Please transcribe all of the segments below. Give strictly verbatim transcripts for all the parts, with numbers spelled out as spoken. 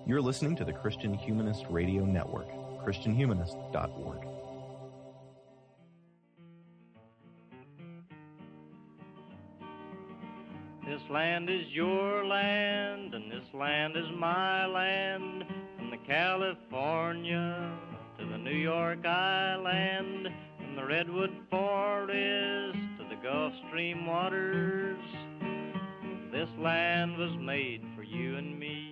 You're listening to the Christian Humanist Radio Network, christian humanist dot org. This land is your land, and this land is my land, from the California to the New York Island, from the Redwood Forest to the Gulf Stream waters. This land was made for you and me.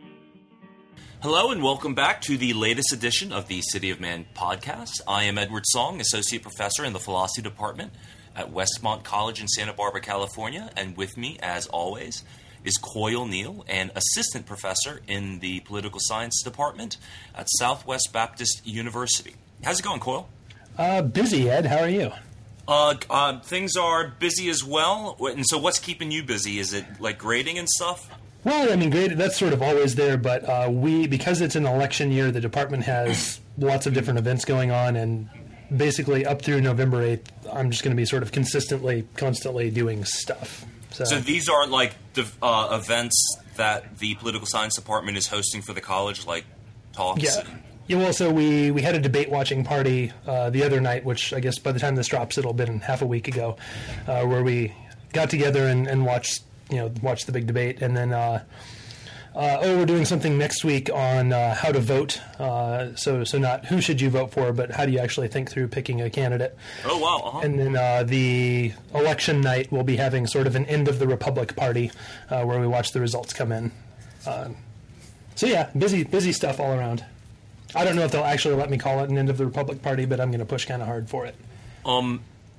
Hello and welcome back to the latest edition of the City of Man podcast. I am Edward Song, Associate Professor in the Philosophy Department at Westmont College in Santa Barbara, California, and with me, as always, is Coyle Neal, an Assistant Professor in the Political Science Department at Southwest Baptist University. How's it going, Coyle? Uh, busy, Ed. How are you? Uh, uh, things are busy as well. And so what's keeping you busy? Is it like grading and stuff? Well, I mean, great. That's sort of always there, but uh, we, because it's an election year, the department has lots of different events going on, and basically up through November eighth, I'm just going to be sort of consistently, constantly doing stuff. So, so these are like the uh, events that the Political Science Department is hosting for the college, like talks? Yeah. Yeah, well, so we, we had a debate watching party uh, the other night, which I guess by the time this drops, it'll have been half a week ago, uh, where we got together and, and watched, you know, watched the big debate. And then, uh, uh, oh, we're doing something next week on uh, how to vote. Uh, so so not who should you vote for, but how do you actually think through picking a candidate. Oh, wow. Uh-huh. And then uh, the election night, we'll be having sort of an end of the Republic party uh, where we watch the results come in. Uh, so, yeah, busy busy stuff all around. I don't know if they'll actually let me call it an end of the Republic Party, but I'm going to push kind of hard for it. Um,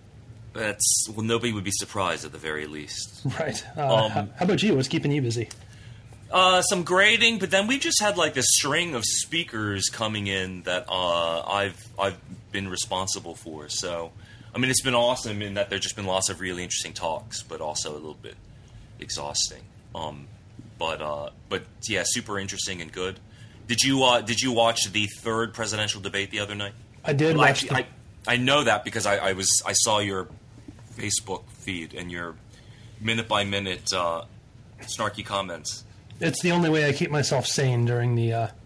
that's well, nobody would be surprised at the very least. Right. Uh, um, how, how about you? What's keeping you busy? Uh, some grading, but then we just had like this string of speakers coming in that uh, I've I've been responsible for. So, I mean, it's been awesome in that there's just been lots of really interesting talks, but also a little bit exhausting. Um, but uh, but yeah, super interesting and good. Did you uh, did you watch the third presidential debate the other night? I did well, watch actually, the... I, I know that because I, I was I saw your Facebook feed and your minute by minute uh, snarky comments. It's the only way I keep myself sane during the uh,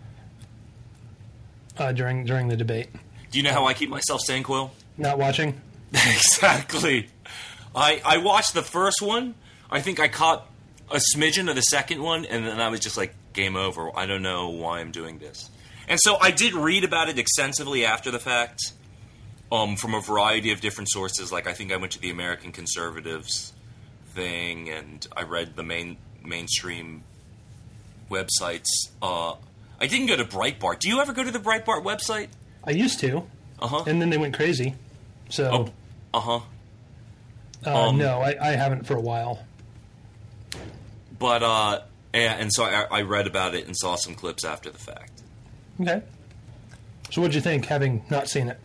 uh, during during the debate. Do you know how I keep myself sane, Quill? Not watching. Exactly. I I watched the first one. I think I caught a smidgen of the second one, and then I was just like, game over. I don't know why I'm doing this. And so I did read about it extensively after the fact, um, from a variety of different sources. Like I think I went to the American Conservatives thing, and I read the main mainstream websites. Uh, I didn't go to Breitbart. Do you ever go to the Breitbart website? I used to. Uh-huh. And then they went crazy. So. Oh, uh-huh. Uh, um, no, I, I haven't for a while. But, uh... And, and so I, I read about it and saw some clips after the fact. Okay. So what'd you think, having not seen it?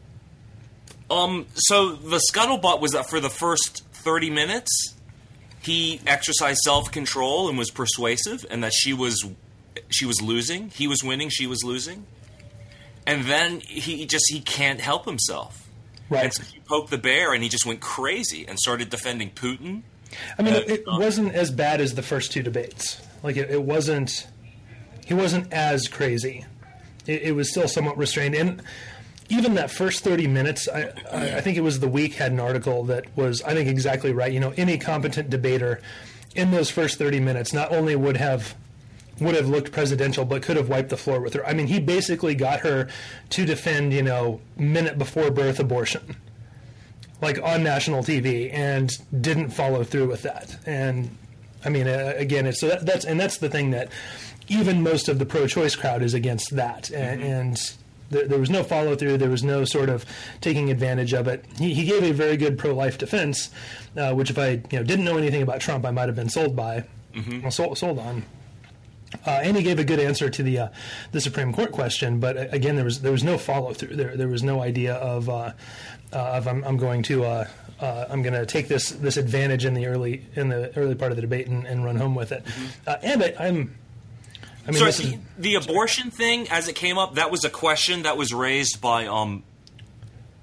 Um. So the scuttlebutt was that for the first thirty minutes, he exercised self-control and was persuasive, and that she was she was losing. He was winning. She was losing. And then he just he can't help himself. Right. And so he poked the bear, and he just went crazy and started defending Putin. I mean, uh, it wasn't as bad as the first two debates. Like, it, it wasn't... He wasn't as crazy. It, it was still somewhat restrained. And even that first thirty minutes, I, I, I think it was The Week had an article that was, I think, exactly right. You know, any competent debater in those first thirty minutes not only would have would have looked presidential, but could have wiped the floor with her. I mean, he basically got her to defend, you know, minute before birth abortion, like on national T V, and didn't follow through with that. And I mean, uh, again, it's so that, that's and that's the thing that even most of the pro-choice crowd is against that. And, Mm-hmm. and there, there was no follow through. There was no sort of taking advantage of it. He, he gave a very good pro-life defense, uh, which if I you know didn't know anything about Trump, I might have been sold by, mm-hmm. well, sold, sold on. Uh, and he gave a good answer to the uh, the Supreme Court question, but uh, again, there was there was no follow through. There there was no idea of uh, uh, of I'm, I'm going to uh, uh, I'm going to take this this advantage in the early in the early part of the debate and, and run home with it. Mm-hmm. Uh, and I, I'm. I mean, so this the, is, the abortion thing, as it came up, that was a question that was raised by um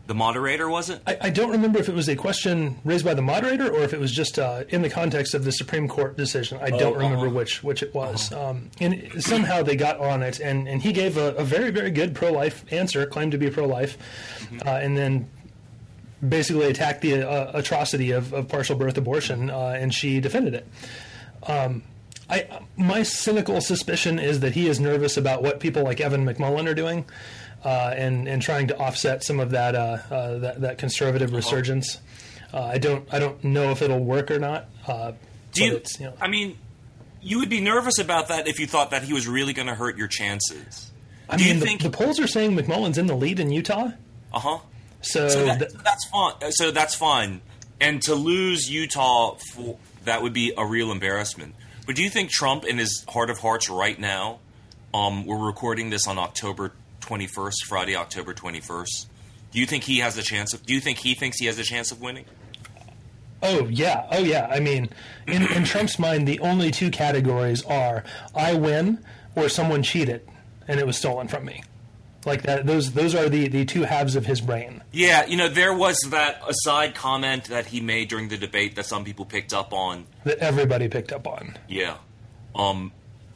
The moderator, was it? I, I don't remember if it was a question raised by the moderator or if it was just uh, in the context of the Supreme Court decision. I Oh, don't remember uh-huh. which which it was. Um, and somehow they got on it, and, and he gave a, a very, very good pro-life answer, claimed to be pro-life, uh, and then basically attacked the uh, atrocity of, of partial birth abortion, uh, and she defended it. Um, I, my cynical suspicion is that he is nervous about what people like Evan McMullin are doing, uh, and and trying to offset some of that uh, uh, that, that conservative resurgence. Uh, I don't I don't know if it'll work or not. Uh, Do you, it's, you know, I mean, you would be nervous about that if you thought that he was really going to hurt your chances. I Do mean, you the, think? the polls are saying McMullin's in the lead in Utah. Uh huh. So, So that, th- that's fine. So that's fine. And to lose Utah, for, that would be a real embarrassment. But do you think Trump, in his heart of hearts, right now, um, we're recording this on October twenty-first, Friday, October twenty-first. Do you think he has a chance of? Do you think he thinks he has a chance of winning? Oh, yeah. Oh, yeah. I mean, in, in Trump's mind, the only two categories are I win or someone cheated and it was stolen from me. Like that. Those those are the, the two halves of his brain. Yeah, you know, there was that aside comment that he made during the debate that some people picked up on. That everybody picked up on. Yeah. Um,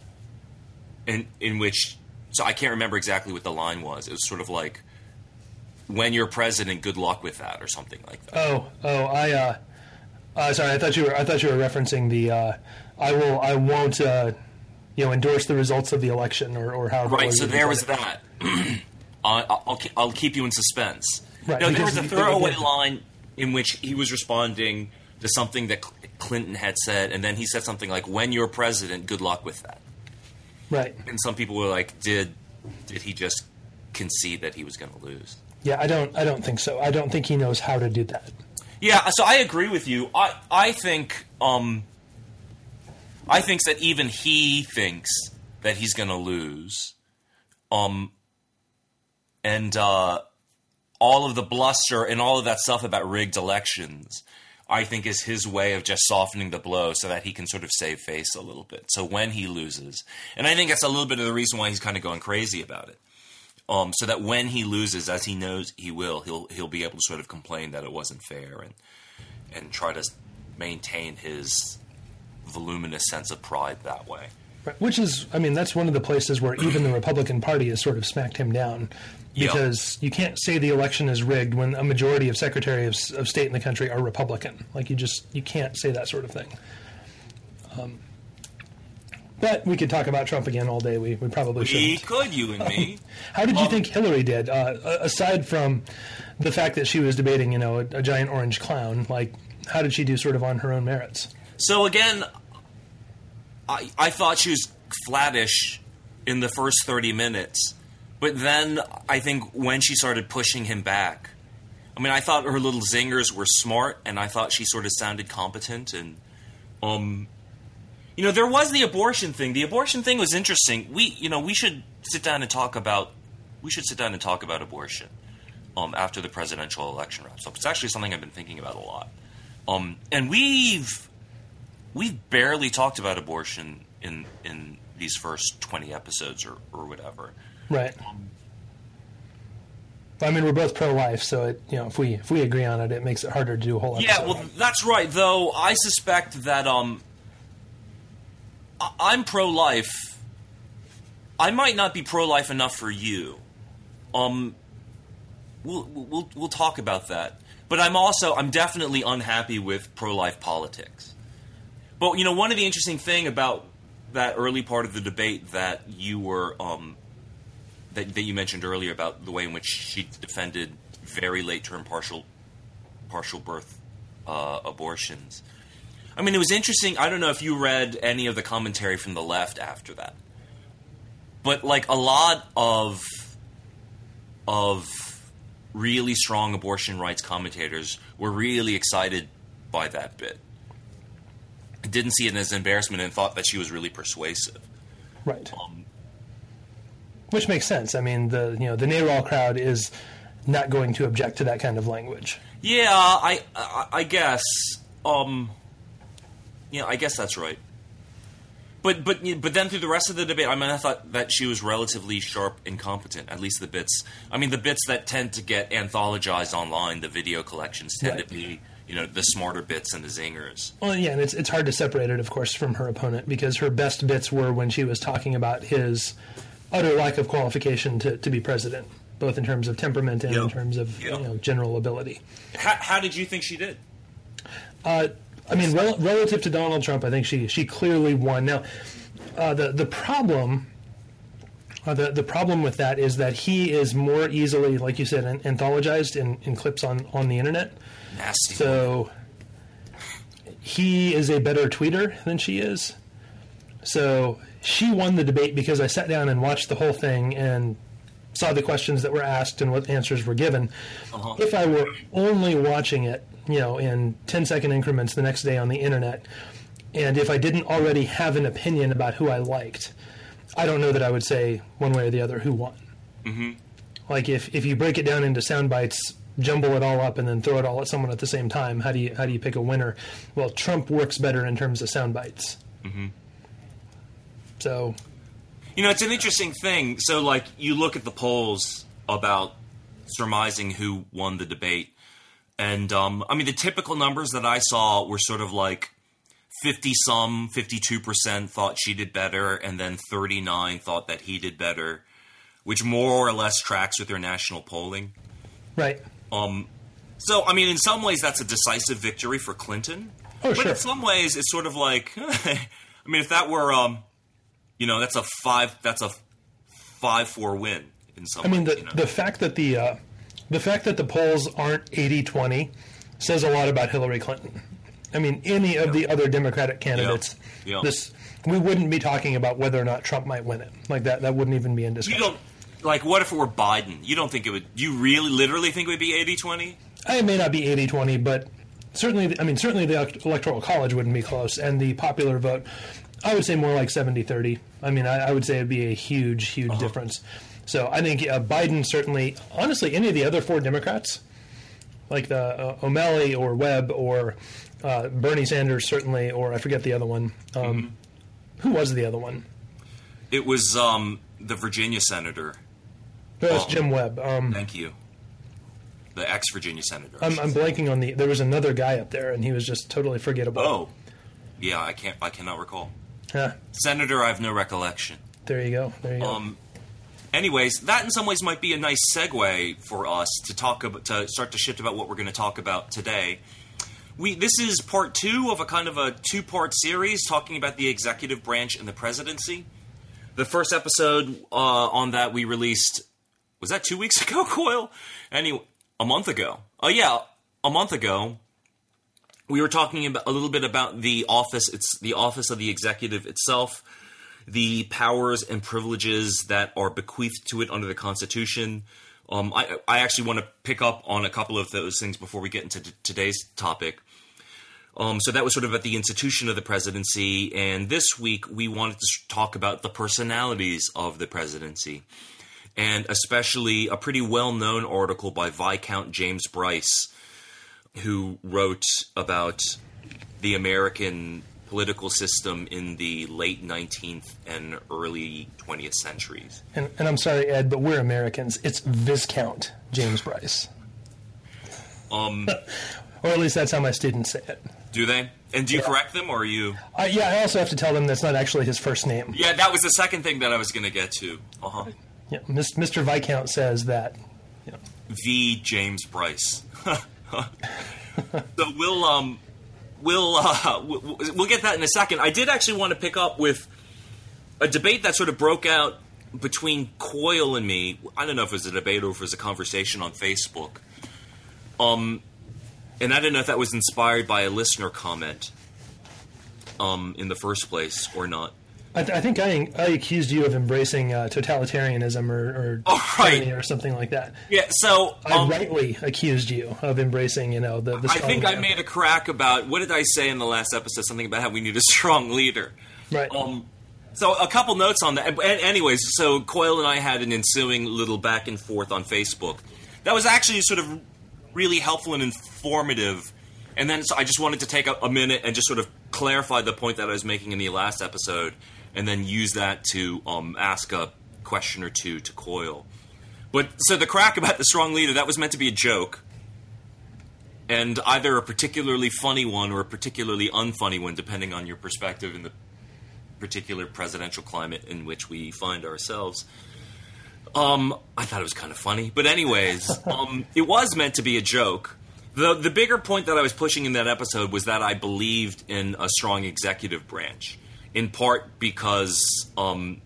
in, in which, so I can't remember exactly what the line was. It was sort of like, when you're president, good luck with that, or something like that. Oh, oh, I, uh, uh, sorry, I thought you were, I thought you were referencing the, uh, I will, I won't, uh, you know, endorse the results of the election, or, or however. Right, so there was it. that. I'll, I'll, I'll keep you in suspense. Right, no, there was a because- throwaway yeah. line in which he was responding to something that Cl- Clinton had said, and then he said something like, when you're president, good luck with that. Right. And some people were like, did did he just concede that he was going to lose? Yeah, I don't, I don't think so. I don't think he knows how to do that. Yeah, so I agree with you. I I think um, I think that even he thinks that he's going to lose. Um, and uh, all of the bluster and all of that stuff about rigged elections, I think, is his way of just softening the blow so that he can sort of save face a little bit. So when he loses, and I think that's a little bit of the reason why he's kind of going crazy about it. Um, so that when he loses, as he knows he will, he'll he'll be able to sort of complain that it wasn't fair and and try to maintain his voluminous sense of pride that way. Right. Which is, I mean, that's one of the places where even the Republican Party has sort of smacked him down, because Yeah. you can't say the election is rigged when a majority of secretaries of, of state in the country are Republican. Like, you just, you can't say that sort of thing. Um, but we could talk about Trump again all day. We, we probably We shouldn't. could, you and me. How did you Um, think Hillary did? Uh, aside from the fact that she was debating, you know, a, a giant orange clown, like, how did she do sort of on her own merits? So again, I I thought she was flattish in the first thirty minutes, but then I think when she started pushing him back, I mean, I thought her little zingers were smart, and I thought she sort of sounded competent, and um, you know, there was the abortion thing. The abortion thing was interesting. We, you know, we should sit down and talk about we should sit down and talk about abortion um, after the presidential election wraps up. It's actually something I've been thinking about a lot. Um, and we've we've barely talked about abortion in in these first twenty episodes or, or whatever. Right. I mean, we're both pro-life, so it, you know, if we if we agree on it, it makes it harder to do a whole episode. Yeah, well, that's right. Though I suspect that um, I- I'm pro-life. I might not be pro-life enough for you. Um, we'll we'll we'll talk about that. But I'm also I'm definitely unhappy with pro-life politics. But you know, one of the interesting thing about that early part of the debate that you were um, that that you mentioned earlier about the way in which she defended very late-term partial partial birth uh, abortions. I mean, it was interesting. I don't know if you read any of the commentary from the left after that, but like a lot of of really strong abortion rights commentators were really excited by that bit. Didn't see it as an embarrassment and thought that she was really persuasive. Right. Um, Which makes sense. I mean, the you know the NARAL crowd is not going to object to that kind of language. yeah, I, I I guess. Um, yeah, I guess that's right. But but but then through the rest of the debate, I mean, I thought that she was relatively sharp and competent. At least the bits. I mean, the bits that tend to get anthologized online, the video collections tend Right. to be, you know, the smarter bits and the zingers. Well, yeah, and it's it's hard to separate it, of course, from her opponent, because her best bits were when she was talking about his utter lack of qualification to, to be president, both in terms of temperament and Yeah. in terms of Yeah. you know, general ability. How, how did you think she did? Uh, I mean, rel- relative to Donald Trump, I think she she clearly won. Now, uh, the the problem. Uh, the the problem with that is that he is more easily, like you said, an- anthologized in, in clips on, on the internet. Nasty. So he is a better tweeter than she is. So she won the debate because I sat down and watched the whole thing and saw the questions that were asked and what answers were given. Uh-huh. If I were only watching it, you know, in ten second increments the next day on the internet, and if I didn't already have an opinion about who I liked, I don't know that I would say one way or the other who won. Mm-hmm. Like if, if you break it down into sound bites, jumble it all up, and then throw it all at someone at the same time, how do you how do you pick a winner? Well, Trump works better in terms of sound bites. Mm-hmm. So, You know, it's an interesting thing. So, like, you look at the polls about surmising who won the debate, and um, I mean, the typical numbers that I saw were sort of like fifty-some, fifty-two percent thought she did better, and then thirty-nine thought that he did better, which more or less tracks with their national polling. right. Um, so, I mean, in some ways, that's a decisive victory for Clinton. Oh, but sure. in some ways, it's sort of like, I mean, if that were, um, you know, that's a five, that's a five-four win in some I mean, ways. the you know? the fact that the uh, the fact that the polls aren't eighty twenty says a lot about Hillary Clinton. I mean, any of the other Democratic candidates, Yeah. this we wouldn't be talking about whether or not Trump might win it. Like that, that wouldn't even be in You discussion. don't, like, what if it were Biden? You don't think it would, you really, literally think it would be eighty twenty? It may not be eighty twenty, but certainly, I mean, certainly the Electoral College wouldn't be close, and the popular vote, I would say more like seventy thirty. I mean, I, I would say it'd be a huge, huge Uh-huh. difference. So I think uh, Biden certainly, honestly, any of the other four Democrats, like the uh, O'Malley or Webb or uh, Bernie Sanders, certainly, or I forget the other one. Um, Mm-hmm. Who was the other one? It was um, the Virginia senator. No, it's Oh. Jim Webb. Um, Thank you. The ex-Virginia senator. I'm, I'm blanking on the. There was another guy up there, and he was just totally forgettable. Oh. Yeah, I can't, I cannot recall. Huh, Senator, I have no recollection. there you go. There you go. Um, anyways, that in some ways might be a nice segue for us to talk about, to start to shift about what we're going to talk about today. We this is part two of a kind of a two-part series talking about the executive branch and the presidency. The first episode uh, on that we released, was that two weeks ago, Coyle? Anyway, a month ago. Oh yeah, a month ago. We were talking about, a little bit about the office. It's the office of the executive itself, the powers and privileges that are bequeathed to it under the Constitution. Um, I, I actually want to pick up on a couple of those things before we get into t- today's topic. Um, so that was sort of at the institution of the presidency, and this week we wanted to talk about the personalities of the presidency, and especially a pretty well-known article by Viscount James Bryce, who wrote about the American political system in the late nineteenth and early twentieth centuries. And, and I'm sorry, Ed, but we're Americans. It's Viscount James Bryce. Um, Or at least that's how my students say it. do they? And do you Yeah. correct them, or are you? Uh, yeah, I also have to tell them that's not actually his first name. Yeah, that was the second thing that I was going to get to. Uh-huh. Yeah, Mis- Mister Viscount says that. You know, V. James Bryce. So we'll um we'll uh, we'll we'll get that in a second. I did actually want to pick up with a debate that sort of broke out between Coyle and me. I don't know if it was a debate or if it was a conversation on Facebook. Um, and I don't know if that was inspired by a listener comment um, in the first place or not. I, th- I think I, I accused you of embracing uh, totalitarianism or, or Oh, right. tyranny or something like that. Yeah, so I um, rightly accused you of embracing, you know, the, the I strong think I man. made a crack about, what did I say in the last episode? Something about how we need a strong leader. Right. Um, so a couple notes on that. And anyways, so Coyle and I had an ensuing little back and forth on Facebook. That was actually sort of really helpful and informative. And then so I just wanted to take a, a minute and just sort of clarify the point that I was making in the last episode, and then use that to um, ask a question or two to Coyle. But so the crack about the strong leader, that was meant to be a joke, and either a particularly funny one or a particularly unfunny one, depending on your perspective in the particular presidential climate in which we find ourselves. Um, I thought it was kind of funny. But anyways, um, it was meant to be a joke. The the bigger point that I was pushing in that episode was that I believed in a strong executive branch, in part because, um,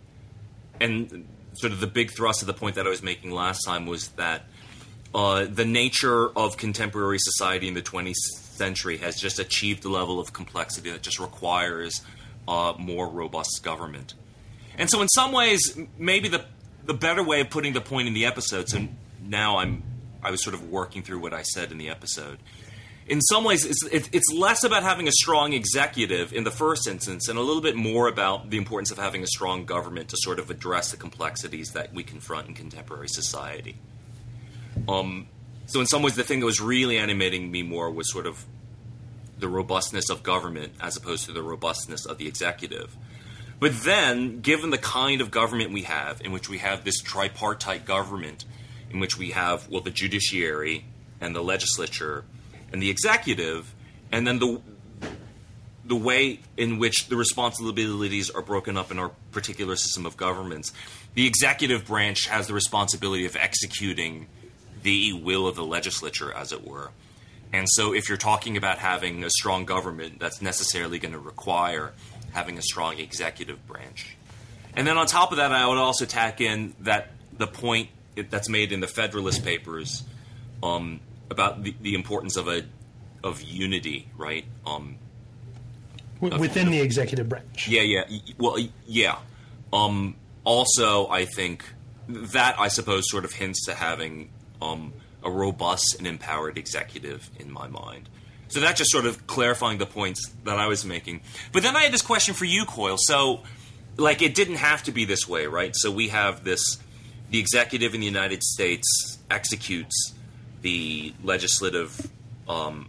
and sort of the big thrust of the point that I was making last time was that uh, the nature of contemporary society in the twentieth century has just achieved a level of complexity that just requires uh, more robust government. And so in some ways, maybe the the better way of putting the point in the episodes, and now I'm I was sort of working through what I said in the episode. In some ways, it's, it's less about having a strong executive in the first instance and a little bit more about the importance of having a strong government to sort of address the complexities that we confront in contemporary society. Um, so in some ways, the thing that was really animating me more was sort of the robustness of government as opposed to the robustness of the executive. But then, given the kind of government we have, in which we have this tripartite government, in which we have, well, the judiciary and the legislature and the executive, and then the the way in which the responsibilities are broken up in our particular system of governments, the executive branch has the responsibility of executing the will of the legislature, as it were. And so if you're talking about having a strong government, that's necessarily going to require having a strong executive branch. And then on top of that, I would also tack in that the point that's made in the Federalist Papers um, about the, the importance of a of unity, right? Um, Within of, the executive branch. Yeah, yeah. Well, yeah. Um, also, I think that, I suppose, sort of hints to having um, a robust and empowered executive in my mind. So that's just sort of clarifying the points that I was making. But then I had this question for you, Coyle. So, like, it didn't have to be this way, right? So we have this, the executive in the United States executes the legislative um,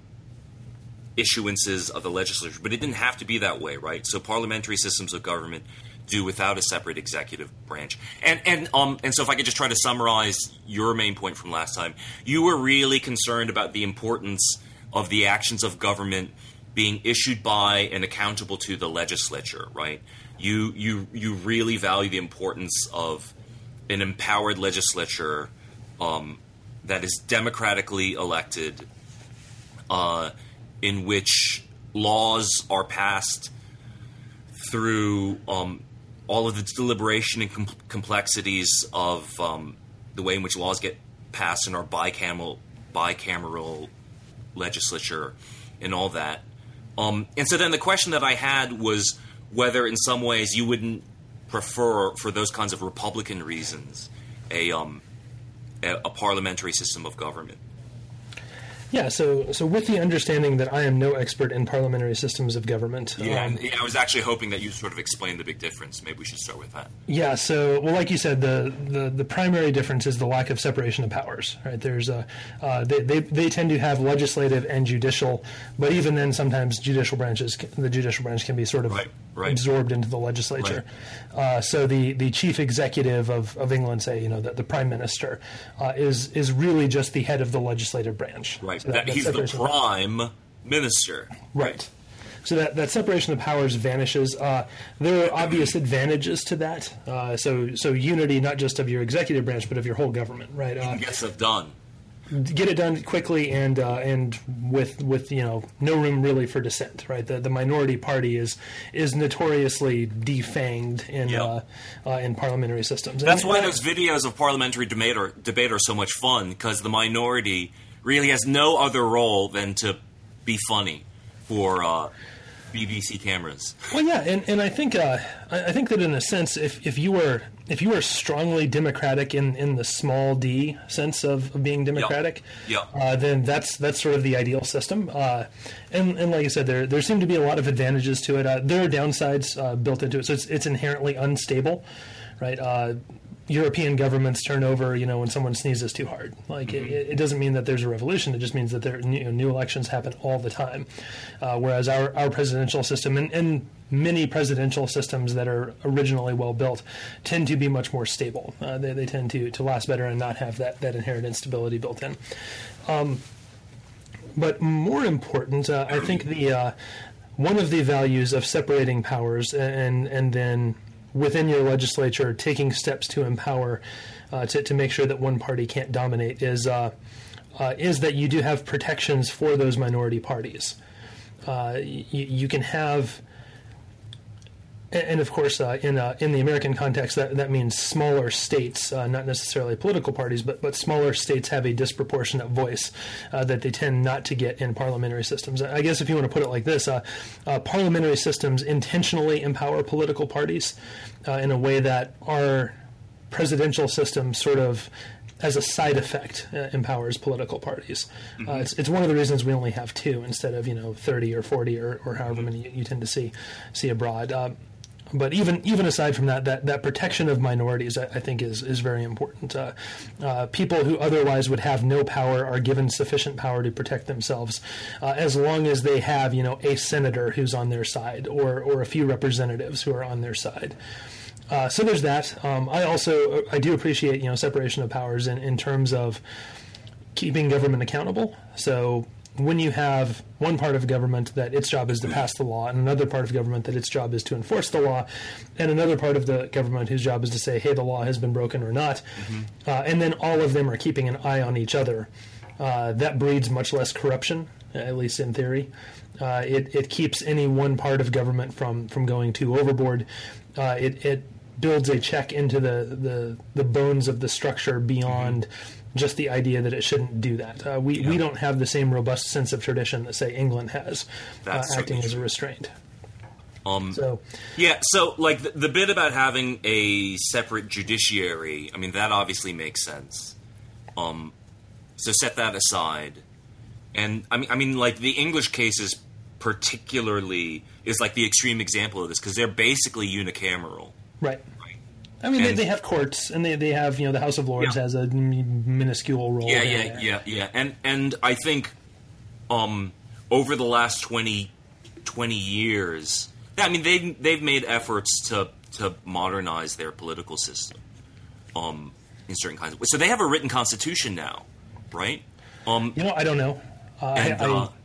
issuances of the legislature, but it didn't have to be that way, right? So parliamentary systems of government do without a separate executive branch. And and um and so if I could just try to summarize your main point from last time, you were really concerned about the importance of the actions of government being issued by and accountable to the legislature, right? You you you really value the importance of an empowered legislature um, that is democratically elected, uh, in which laws are passed through um, all of the deliberation and com- complexities of um, the way in which laws get passed in our bicameral bicameral legislature and all that. Um, and so then the question that I had was whether in some ways you wouldn't prefer, for those kinds of Republican reasons, a um, a, a parliamentary system of government. Yeah, so so with the understanding that I am no expert in parliamentary systems of government. Yeah, um, and, yeah, I was actually hoping that you sort of explained the big difference. Maybe we should start with that. Yeah, so, well, like you said, the, the, the primary difference is the lack of separation of powers, right? There's a, uh, they, they, they tend to have legislative and judicial, but even then sometimes judicial branches, the judicial branch can be sort of right, right. absorbed into the legislature. Right. Uh, so the, the chief executive of, of England, say, you know, the, the prime minister, uh, is, is really just the head of the legislative branch. Right. So that, that he's the prime minister. Right. So that, that separation of powers vanishes. Uh, there are obvious advantages to that. Uh, so so unity, not just of your executive branch, but of your whole government, right? Uh, get stuff done. Get it done quickly and uh, and with with you know no room really for dissent, right? The the minority party is is notoriously defanged in yep. uh, uh, in parliamentary systems. That's and, why and those videos of parliamentary debate are, debate are so much fun, because the minority really has no other role than to be funny for uh, B B C cameras. Well, yeah, and, and I think uh, I, I think that in a sense, if, if you were if you were strongly democratic in, in the small d sense of, of being democratic, yep. Yep. Uh, then that's that's sort of the ideal system. Uh, and and like I said, there there seem to be a lot of advantages to it. Uh, there are downsides uh, built into it, so it's it's inherently unstable, right? Uh, European governments turn over, you know, when someone sneezes too hard. Like, mm-hmm. it, it doesn't mean that there's a revolution. It just means that there, you know, new elections happen all the time. Uh, whereas our, our presidential system and, and many presidential systems that are originally well built tend to be much more stable. Uh, they, they tend to, to last better and not have that, that inherent instability built in. Um, but more important, uh, I think the uh, one of the values of separating powers and and then within your legislature, taking steps to empower, uh, to, to make sure that one party can't dominate, is uh, uh, is that you do have protections for those minority parties. Uh, you, you can have, and of course, uh, in uh, in the American context, that, that means smaller states, uh, not necessarily political parties, but but smaller states have a disproportionate voice uh, that they tend not to get in parliamentary systems. I guess if you want to put it like this, uh, uh, parliamentary systems intentionally empower political parties uh, in a way that our presidential system sort of, as a side effect, uh, empowers political parties. Mm-hmm. Uh, it's it's one of the reasons we only have two instead of, you know, thirty or forty or, or however many you, you tend to see see abroad. Uh, But even even aside from that, that, that protection of minorities, I, I think, is is very important. Uh, uh, people who otherwise would have no power are given sufficient power to protect themselves, uh, as long as they have, you know, a senator who's on their side, or or a few representatives who are on their side. Uh, so there's that. Um, I also I do appreciate, you know, separation of powers in, in terms of keeping government accountable. So when you have one part of government that its job is to pass the law, and another part of government that its job is to enforce the law, and another part of the government whose job is to say, hey, the law has been broken or not, mm-hmm. uh, and then all of them are keeping an eye on each other, uh, that breeds much less corruption, at least in theory. Uh, it, it keeps any one part of government from, from going too overboard. Uh, it, it builds a check into the, the, the bones of the structure beyond mm-hmm. just the idea that it shouldn't do that. Uh, we, yeah. we don't have the same robust sense of tradition that, say, England has, uh, acting as a restraint. Um, so, yeah, so, like, the, the bit about having a separate judiciary, I mean, that obviously makes sense. Um, so set that aside. And, I mean, I mean, like, the English cases particularly is, like, the extreme example of this, because they're basically unicameral. Right. I mean, they, they have courts, and they, they have, you know, the House of Lords yeah. has a minuscule role. Yeah, yeah, there. yeah, yeah. And and I think um, over the last twenty, twenty years, I mean, they've, they've made efforts to, to modernize their political system um, in certain kinds of ways. So they have a written constitution now, right? Um, you know, I don't know. Uh, and, I, I, uh,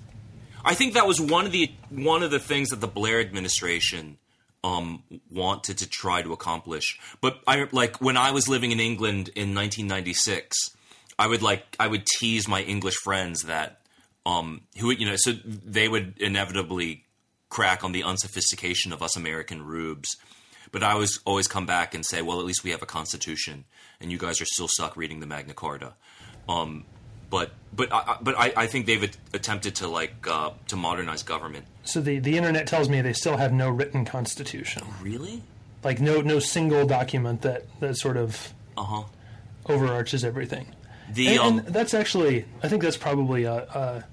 I think that was one of the one of the things that the Blair administration Um, wanted to try to accomplish. But I like when I was living in England in nineteen ninety-six, I would like I would tease my English friends that um, who you know so they would inevitably crack on the unsophistication of us American rubes. But I always always come back and say, well, at least we have a constitution, and you guys are still stuck reading the Magna Carta. Um, but but I, but I, I think they've attempted to like uh, to modernize government. So the, the internet tells me they still have no written constitution. Oh, really? Like no no single document that, that sort of uh-huh. overarches everything. The and, um, and that's actually, I think that's probably a a,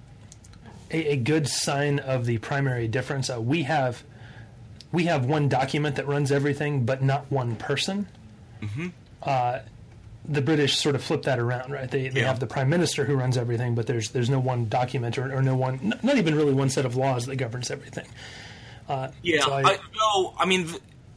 a good sign of the primary difference. Uh, we have we have one document that runs everything, but not one person. Mm-hmm. Uh, the British sort of flip that around, right? They they yeah. have the prime minister who runs everything, but there's there's no one document or, or no one, not even really one set of laws that governs everything. Uh, yeah, so I, I, no, I mean,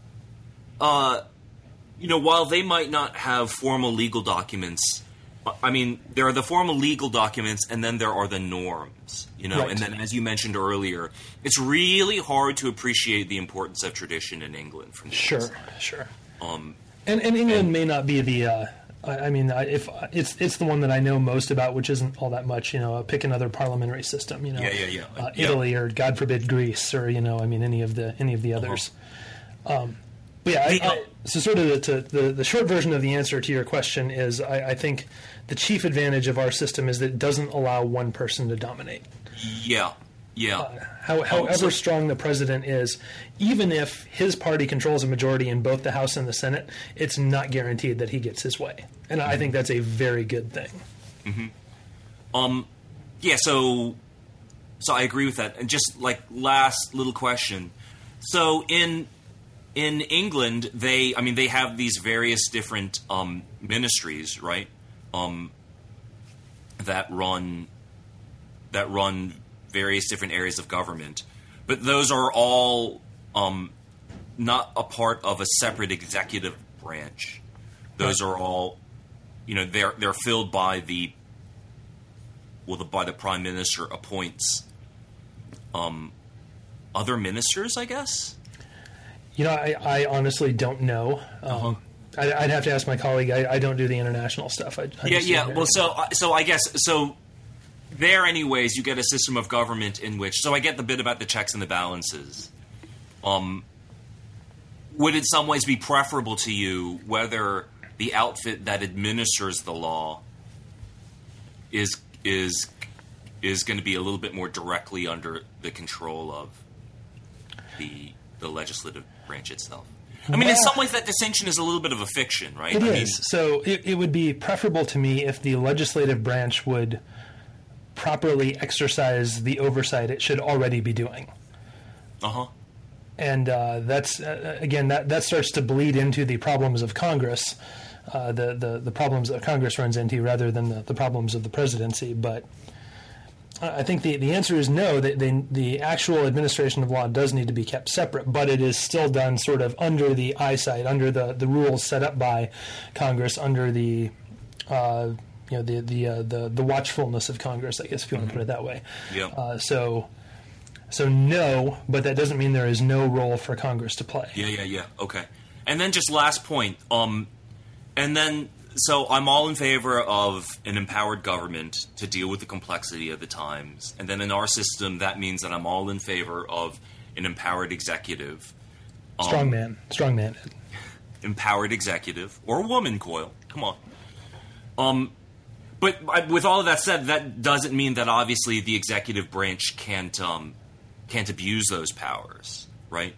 uh, you know, while they might not have formal legal documents, I mean, there are the formal legal documents, and then there are the norms, you know, right. and then as you mentioned earlier, it's really hard to appreciate the importance of tradition in England. From sure, sure. Um, and and England and, may not be the. Uh, I mean, if it's it's the one that I know most about, which isn't all that much. You know, pick another parliamentary system. You know, yeah, yeah, yeah. Uh, yeah. Italy or God forbid Greece or you know, I mean, any of the any of the others. Uh-huh. Um, but yeah, I, I, so sort of the, to, the the short version of the answer to your question is, I, I think the chief advantage of our system is that it doesn't allow one person to dominate. Yeah. Yeah. Uh, how, however oh, so, strong the president is, even if his party controls a majority in both the House and the Senate, it's not guaranteed that he gets his way. And mm-hmm. I think that's a very good thing. Mm-hmm. Um, yeah, so so I agree with that. And just like last little question. So in in England, they, I mean, they have these various different um, ministries, right? Um, that run that run various different areas of government, but those are all um, not a part of a separate executive branch. Those are all, you know, they're they're filled by the well, the, by the prime minister appoints um, other ministers, I guess. You know, I, I honestly don't know. Um, uh-huh. I, I'd have to ask my colleague. I, I don't do the international stuff. I, I yeah, yeah. Well, so so I guess so. There, anyways, you get a system of government in which. So I get the bit about the checks and the balances. Um, would in some ways be preferable to you whether the outfit that administers the law is is is going to be a little bit more directly under the control of the the legislative branch itself? I mean, well, in some ways, that distinction is a little bit of a fiction, right? It I is. Mean, so it, it would be preferable to me if the legislative branch would properly exercise the oversight it should already be doing. Uh-huh. And uh, that's, uh, again, that, that starts to bleed into the problems of Congress, uh, the, the, the problems that Congress runs into rather than the, the problems of the presidency. But I think the, the answer is no. The, the, the actual administration of law does need to be kept separate, but it is still done sort of under the eyesight, under the, the rules set up by Congress, under the uh, you know the the, uh, the the watchfulness of Congress, I guess, if you want to put it that way. Yeah. Uh, so so no, but that doesn't mean there is no role for Congress to play. Yeah, yeah, yeah. Okay. And then just last point. Um, and then. So I'm all in favor of an empowered government to deal with the complexity of the times. And then in our system, that means that I'm all in favor of an empowered executive. Um, strong man. Strong man. Empowered executive. Or woman, Coyle. Come on. Um, but I, with all of that said, that doesn't mean that obviously the executive branch can't um, can't abuse those powers, right?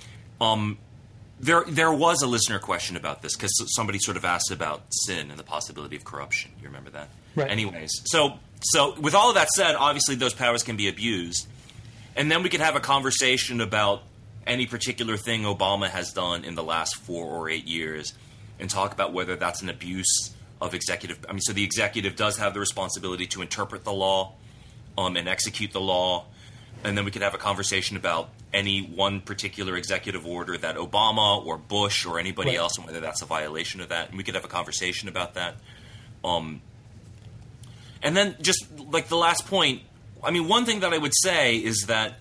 Um There there was a listener question about this because somebody sort of asked about sin and the possibility of corruption. You remember that? Right. Anyways, so so with all of that said, obviously those powers can be abused. And then we could have a conversation about any particular thing Obama has done in the last four or eight years and talk about whether that's an abuse of executive. I mean, so the executive does have the responsibility to interpret the law um, and execute the law. And then we could have a conversation about any one particular executive order that Obama or Bush or anybody right. else, and whether that's a violation of that. And we could have a conversation about that. Um, and then just like the last point, I mean, one thing that I would say is that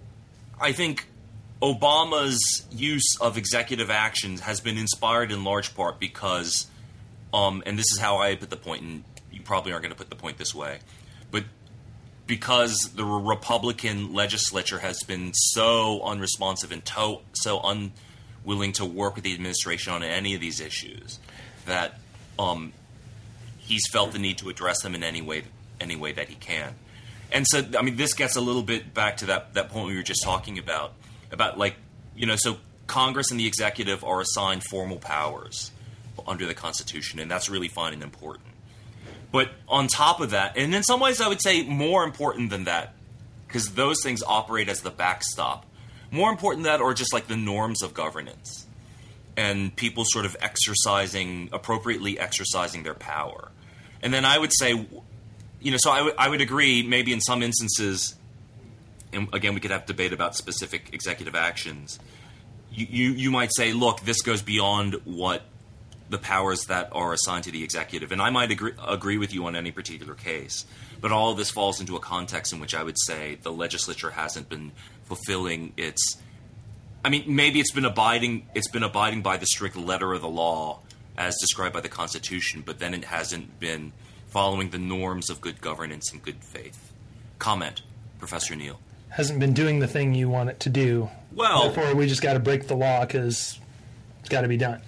I think Obama's use of executive actions has been inspired in large part because, um, and this is how I put the point, and you probably aren't going to put the point this way, but because the Republican legislature has been so unresponsive and to, so unwilling to work with the administration on any of these issues, that um, he's felt the need to address them in any way, any way that he can. And so, I mean, this gets a little bit back to that, that point we were just talking about, about like, you know, so Congress and the executive are assigned formal powers under the Constitution, and that's really fine and important. But on top of that, and in some ways I would say more important than that, because those things operate as the backstop, more important than that are just like the norms of governance and people sort of exercising, appropriately exercising their power. And then I would say, you know, so I, w- I would agree maybe in some instances, and again we could have debate about specific executive actions, you, you, you might say, look, this goes beyond what the powers that are assigned to the executive. And I might agree, agree with you on any particular case. But all of this falls into a context in which I would say the legislature hasn't been fulfilling its – I mean, maybe it's been abiding it's been abiding by the strict letter of the law as described by the Constitution, but then it hasn't been following the norms of good governance and good faith. Comment, Professor Neal. Hasn't been doing the thing you want it to do. Well – Therefore, we just got to break the law because it's got to be done.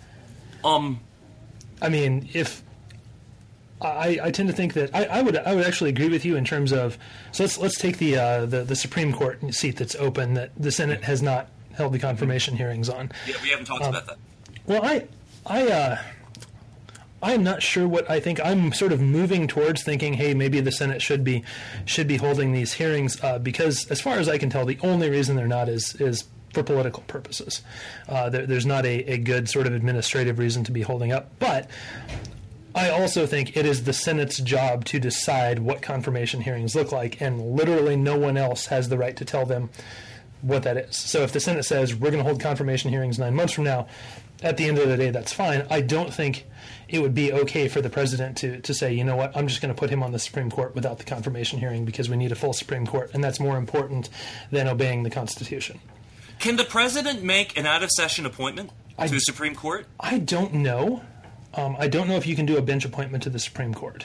Um, I mean, if I, I tend to think that I, I would I would actually agree with you in terms of so let's let's take the uh, the the Supreme Court seat that's open that the Senate has not held the confirmation hearings on. Yeah, we haven't talked um, about that. Well, I I uh, I am not sure what I think. I'm sort of moving towards thinking, hey, maybe the Senate should be should be holding these hearings uh, because, as far as I can tell, the only reason they're not is is for political purposes. Uh, there, there's not a, a good sort of administrative reason to be holding up. But I also think it is the Senate's job to decide what confirmation hearings look like, and literally no one else has the right to tell them what that is. So if the Senate says we're going to hold confirmation hearings nine months from now, at the end of the day, that's fine. I don't think it would be okay for the president to, to say, you know what, I'm just going to put him on the Supreme Court without the confirmation hearing because we need a full Supreme Court, and that's more important than obeying the Constitution. Can the president make an out-of-session appointment I, to the Supreme Court? I don't know. Um, I don't know if you can do a bench appointment to the Supreme Court.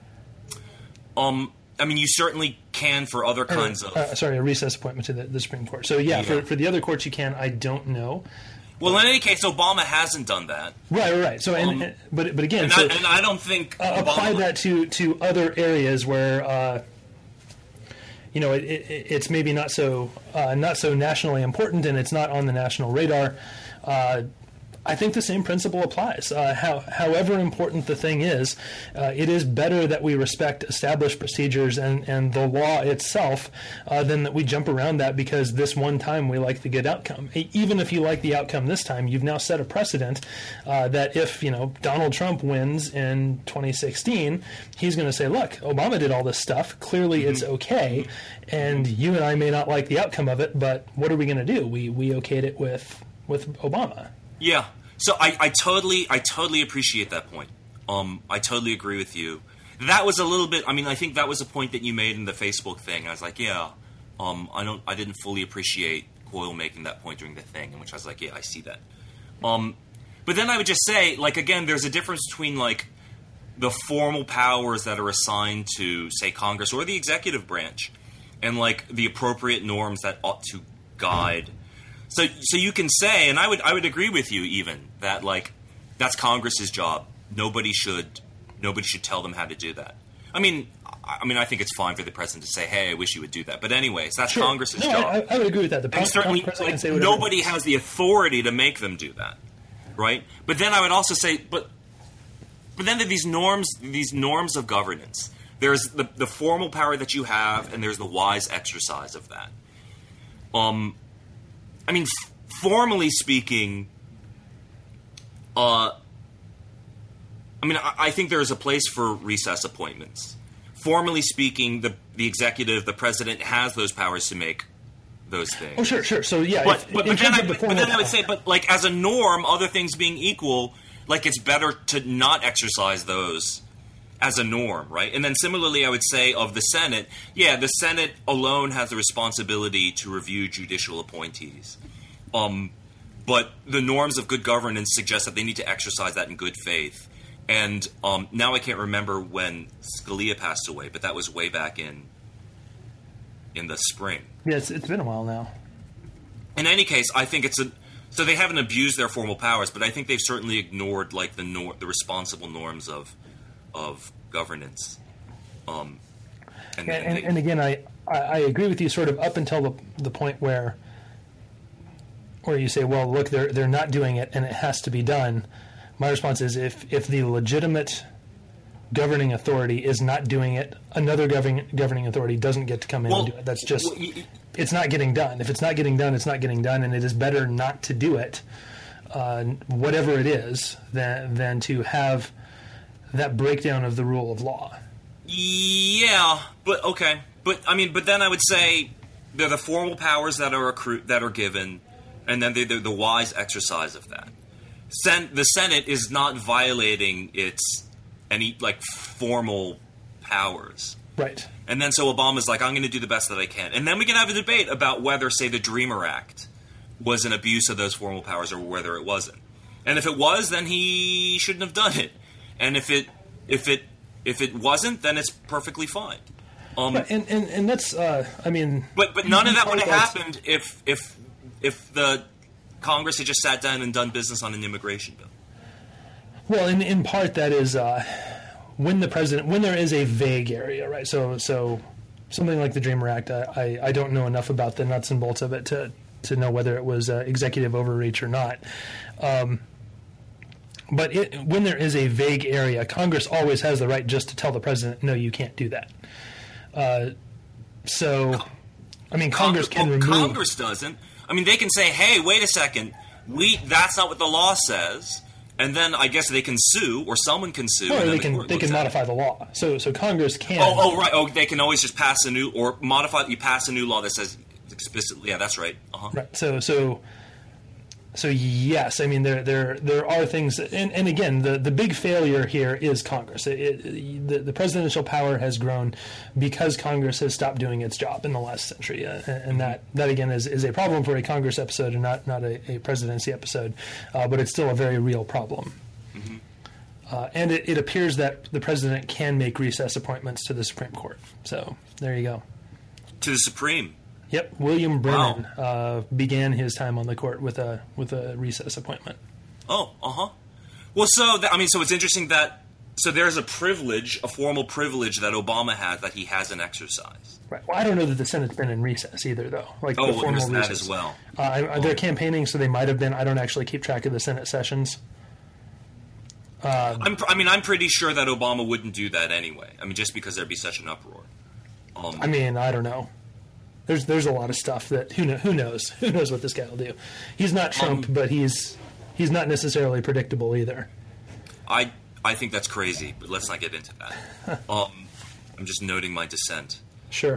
Um, I mean, you certainly can for other kinds or, of... Uh, sorry, a recess appointment to the, the Supreme Court. So, yeah, yeah. For, for the other courts you can. I don't know. Well, in any case, Obama hasn't done that. Right, right, right. So, and, um, but but again, and, so, I, and I don't think uh, apply that to, to other areas where uh, you know it, it, it's maybe not so uh, not so nationally important, and it's not on the national radar. Uh, I think the same principle applies. Uh, how, however important the thing is, uh, it is better that we respect established procedures and, and the law itself uh, than that we jump around that because this one time we like the good outcome. Even if you like the outcome this time, you've now set a precedent uh, that if you know Donald Trump wins in twenty sixteen, he's going to say, look, Obama did all this stuff. Clearly mm-hmm. it's okay. And you and I may not like the outcome of it, but what are we going to do? We we okayed it with, with Obama. Yeah, so I, I totally, I totally appreciate that point. Um, I totally agree with you. That was a little bit. I mean, I think that was a point that you made in the Facebook thing. I was like, yeah, um, I don't, I didn't fully appreciate Coyle making that point during the thing, in which I was like, yeah, I see that. Um, but then I would just say, like, again, there's a difference between like the formal powers that are assigned to, say, Congress or the executive branch, and like the appropriate norms that ought to guide. So, so you can say, and I would, I would agree with you, even that like that's Congress's job. Nobody should, nobody should tell them how to do that. I mean, I mean, I think it's fine for the president to say, "Hey, I wish you would do that." But anyways, that's sure. Congress's no, job. I, I would agree with that. The and certainly, like, nobody has the authority to make them do that, right? But then I would also say, but, but then there are these norms, these norms of governance. There's the, the formal power that you have, and there's the wise exercise of that. Um. I mean, f- formally speaking, uh, I mean, I-, I think there is a place for recess appointments. Formally speaking, the the executive, the president, has those powers to make those things. Oh, sure, sure. So, yeah. But, if, but, but, then, I, but, but then I would say, but like as a norm, other things being equal, like it's better to not exercise those as a norm, right? And then similarly, I would say of the Senate, yeah, the Senate alone has the responsibility to review judicial appointees. Um, but the norms of good governance suggest that they need to exercise that in good faith. And um, now I can't remember when Scalia passed away, but that was way back in in the spring. Yeah, it's, it's been a while now. In any case, I think it's a so they haven't abused their formal powers, but I think they've certainly ignored like the nor- the responsible norms of of governance. Um, and, and, and, they, and again, I, I agree with you sort of up until the the point where where you say, well, look, they're they're not doing it and it has to be done. My response is if, if the legitimate governing authority is not doing it, another governing governing authority doesn't get to come in well, and do it. That's just well, you, it's not getting done. If it's not getting done, it's not getting done, and it is better not to do it, uh, whatever it is, than than to have that breakdown of the rule of law. Yeah, but okay, but I mean, but then I would say they're the formal powers that are accru- that are given, and then they're, they're the wise exercise of that. Sen- the Senate is not violating its any like formal powers, right? And then so Obama's like, I'm going to do the best that I can, and then we can have a debate about whether, say, the Dreamer Act was an abuse of those formal powers or whether it wasn't. And if it was, then he shouldn't have done it. And if it if it if it wasn't, then it's perfectly fine. Um, right, and, and and that's uh, I mean, but but none of that would have happened if if if the Congress had just sat down and done business on an immigration bill. Well, in in part that is uh, when the president when there is a vague area, right? So so something like the Dreamer Act, I I don't know enough about the nuts and bolts of it to to know whether it was uh, executive overreach or not. Um, But it, when there is a vague area, Congress always has the right just to tell the president, no, you can't do that. Uh, so, I mean, Congress, Congress can well, remove... Congress doesn't. I mean, they can say, "Hey, wait a second, we that's not what the law says," and then I guess they can sue, or someone can sue. Or and they then can the they can modify the law. So so Congress can. Oh, oh, right. Oh, they can always just pass a new or modify. You pass a new law that says explicitly. Yeah, that's right. Uh-huh. Right. So so. So yes, I mean there there there are things, and, and again the, the big failure here is Congress. It, it, the, the presidential power has grown because Congress has stopped doing its job in the last century, uh, and that, that again is, is a problem for a Congress episode and not not a, a presidency episode, uh, but it's still a very real problem. Mm-hmm. Uh, and it, it appears that the president can make recess appointments to the Supreme Court. So there you go. To the Supreme. Yep, William Brennan Wow. uh, began his time on the court with a with a recess appointment. Oh, uh huh. Well, so th- I mean, so it's interesting that so there's a privilege, a formal privilege that Obama has that he hasn't exercised. Right. Well, I don't know that the Senate's been in recess either, though. Like Oh, the well, formal there's that recess. as well. Uh, I- they're campaigning, so they might have been. I don't actually keep track of the Senate sessions. I'm, pr- I mean, I'm pretty sure that Obama wouldn't do that anyway. I mean, just because there'd be such an uproar. Um, I mean, I don't know. There's there's a lot of stuff that who know, who knows who knows what this guy will do. He's not Trump, Um, but he's he's not necessarily predictable either. I I think that's crazy, but let's not get into that. um, I'm just noting my dissent. Sure.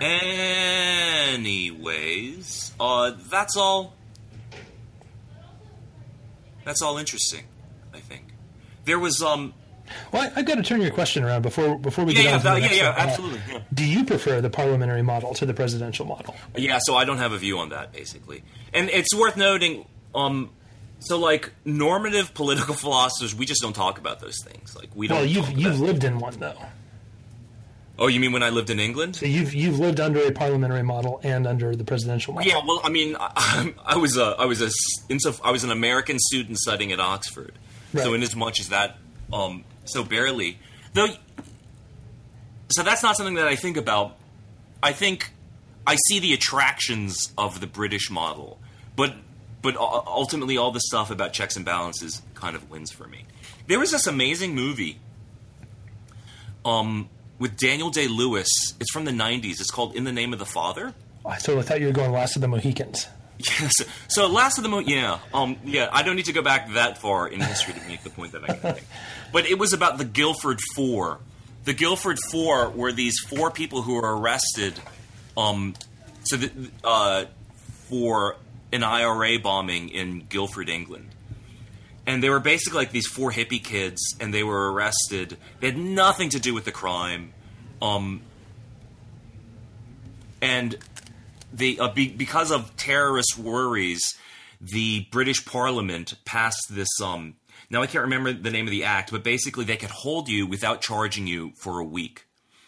Anyways, uh, that's all. That's all interesting, I think. There was um. Well, I, I've got to turn your question around before before we Yeah, get yeah, on to the that- next yeah, yeah, one. Uh, absolutely. Yeah. Do you prefer the parliamentary model to the presidential model? Yeah, so I don't have a view on that, basically. And it's worth noting, um, so, like, normative political philosophers, we just don't talk about those things. Like, we don't Well, you've talk you've about- lived in one though. Oh, you mean when I lived in England? So you've you've lived under a parliamentary model and under the presidential model. Yeah, well, I mean, I, I was a, I was a, inso- I was an American student studying at Oxford. So Right. in as much as that, um, so barely, though, so that's not something that I think about. I think I see the attractions of the British model, but but u- ultimately all the stuff about checks and balances kind of wins for me. There was this amazing movie, um, with Daniel Day-Lewis. It's from the nineties. It's called In the Name of the Father. I totally thought you were going Last of the Mohicans. Yes. So Last of the Mo, yeah, um, yeah. I don't need to go back that far in history to make the point that I can make. But it was about the Guilford Four. The Guilford Four were these four people who were arrested, um, so that, uh, for an I R A bombing in Guildford, England. And they were basically like these four hippie kids, and they were arrested. They had nothing to do with the crime, um, and. The, uh, be, because of terrorist worries, the British Parliament passed this. Um, now I can't remember the name of the act, but basically they could hold you without charging you for a week.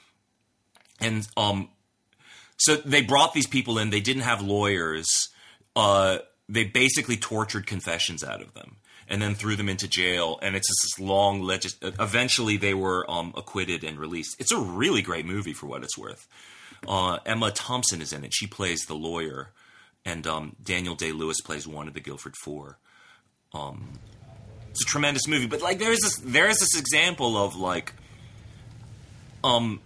And um, so they brought these people in. They didn't have lawyers. Uh, they basically tortured confessions out of them and then threw them into jail. And it's just this long legis- Eventually, they were um, acquitted and released. It's a really great movie for what it's worth. Uh, Emma Thompson is in it. She plays the lawyer, and um, Daniel Day-Lewis plays one of the Guilford Four. Um, it's a tremendous movie, but like there's this there is this example of like, um,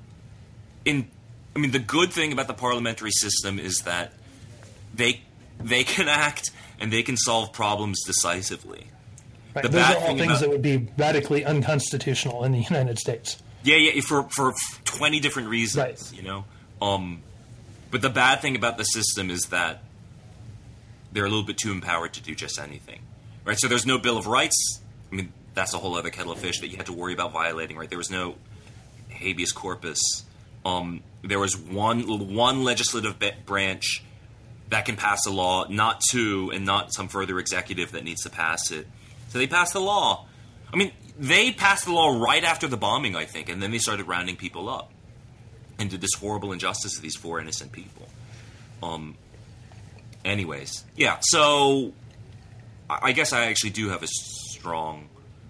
in I mean the good thing about the parliamentary system is that they they can act and they can solve problems decisively. Right. The Those bad are all thing things about- that would be radically unconstitutional in the United States. Yeah, yeah, for for twenty different reasons, Right. you know. Um, but the bad thing about the system is that they're a little bit too empowered to do just anything, right? So there's no Bill of Rights. I mean, that's a whole other kettle of fish that you had to worry about violating, right? There was no habeas corpus. Um, there was one one legislative be- branch that can pass a law, not two, and not some further executive that needs to pass it. So they passed the law. I mean, they passed the law right after the bombing, I think, and then they started rounding people up and did this horrible injustice to these four innocent people. Um. Anyways, yeah, so I I guess I actually do have a strong...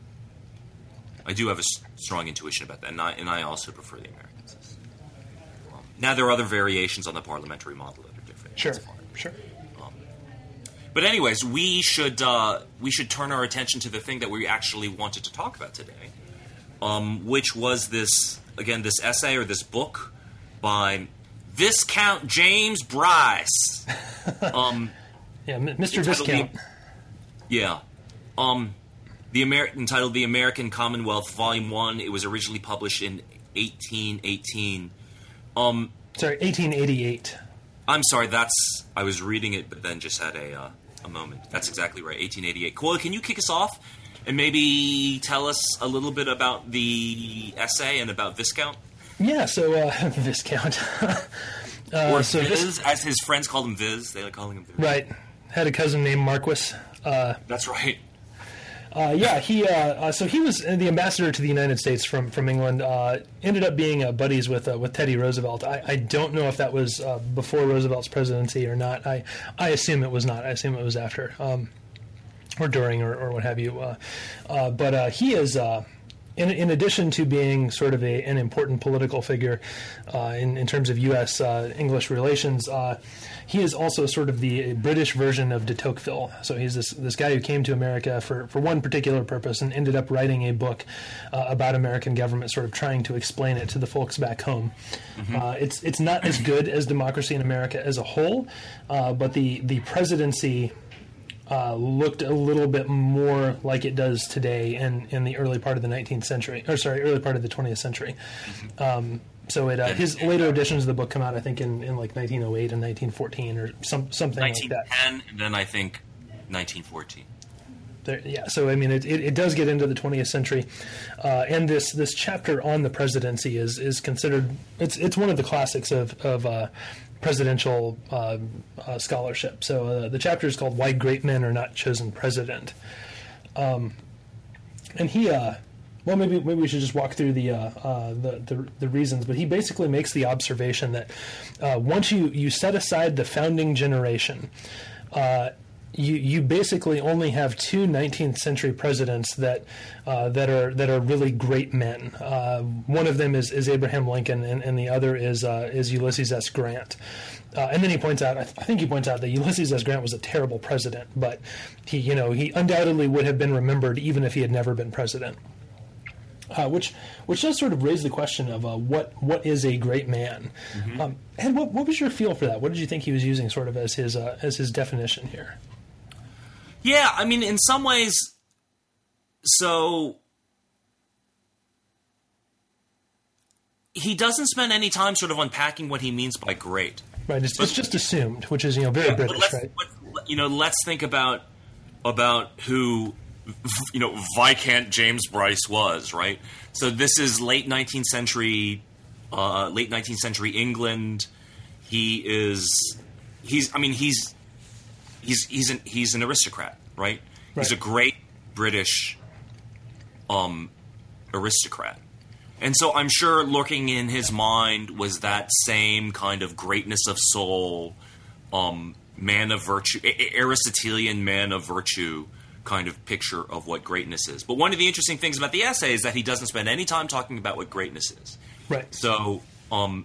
I do have a s- strong intuition about that, and I, and I also prefer the American system. Um, now, there are other variations on the parliamentary model that are different. Sure, That's fine. sure. But anyways, we should uh, we should turn our attention to the thing that we actually wanted to talk about today, um, which was this again this essay or this book by Viscount James Bryce. um, Yeah, M- Mister Entitled Viscount. The, yeah. Um, the Amer- entitled The American Commonwealth, Volume one. It was originally published in eighteen eighteen. Um, Sorry, eighteen eighty-eight. I'm sorry, that's... I was reading it, but then just had a uh, a moment. That's exactly right, eighteen eighty-eight. Cool, can you kick us off and maybe tell us a little bit about the essay and about Viscount? Yeah, so uh, Viscount. uh, or so Viz, Vis- as his friends called him Viz. They like calling him Viz. Right. Had a cousin named Marquis. Uh, That's right. Uh, yeah, he. Uh, uh, so he was the ambassador to the United States from from England. Uh, ended up being uh, buddies with uh, with Teddy Roosevelt. I, I don't know if that was uh, before Roosevelt's presidency or not. I I assume it was not. I assume it was after, um, or during, or, or what have you. Uh, uh, but uh, he is. Uh, In, in addition to being sort of a, an important political figure uh, in, in terms of U S Uh, English relations, uh, he is also sort of the British version of de Tocqueville. So he's this this guy who came to America for, for one particular purpose and ended up writing a book uh, about American government, sort of trying to explain it to the folks back home. Mm-hmm. Uh, it's it's not as good as Democracy in America as a whole, uh, but the, the presidency Uh, looked a little bit more like it does today in, in the early part of the nineteenth century, or sorry, early part of the twentieth century. Um, so it, uh, his later editions of the book come out, I think, in, in like nineteen oh eight and nineteen fourteen or some something like that. nineteen ten, and then I think nineteen fourteen. There, yeah, so I mean, it, it, it does get into the twentieth century, uh, and this this chapter on the presidency is is considered it's it's one of the classics of of uh, presidential uh, uh, scholarship. So uh, the chapter is called "Why Great Men Are Not Chosen President," um, and he, uh, well, maybe maybe we should just walk through the, uh, uh, the the the reasons. But he basically makes the observation that uh, once you you set aside the founding generation. Uh, You, you basically only have two nineteenth century presidents that uh, that are that are really great men. Uh, one of them is, is Abraham Lincoln, and, and the other is uh, is Ulysses S. Grant. Uh, and then he points out, I, th- I think he points out that Ulysses S. Grant was a terrible president, but he you know he undoubtedly would have been remembered even if he had never been president. Uh, which which does sort of raise the question of uh, what what is a great man, mm-hmm. um, and what what was your feel for that? What did you think he was using sort of as his uh, as his definition here? Yeah, I mean, in some ways, so he doesn't spend any time sort of unpacking what he means by great. Right, it's, but, it's just assumed, which is you know very yeah, British, let's, right? But, you know, let's think about about who you know Viscount James Bryce was, right? So this is late nineteenth century, uh, late nineteenth century England. He is, he's, I mean, he's. He's he's an he's an aristocrat, right? right? He's a great British um, aristocrat, and so I'm sure lurking in his mind was that same kind of greatness of soul, um, man of virtue, Aristotelian man of virtue kind of picture of what greatness is. But one of the interesting things about the essay is that he doesn't spend any time talking about what greatness is. Right. So. Um,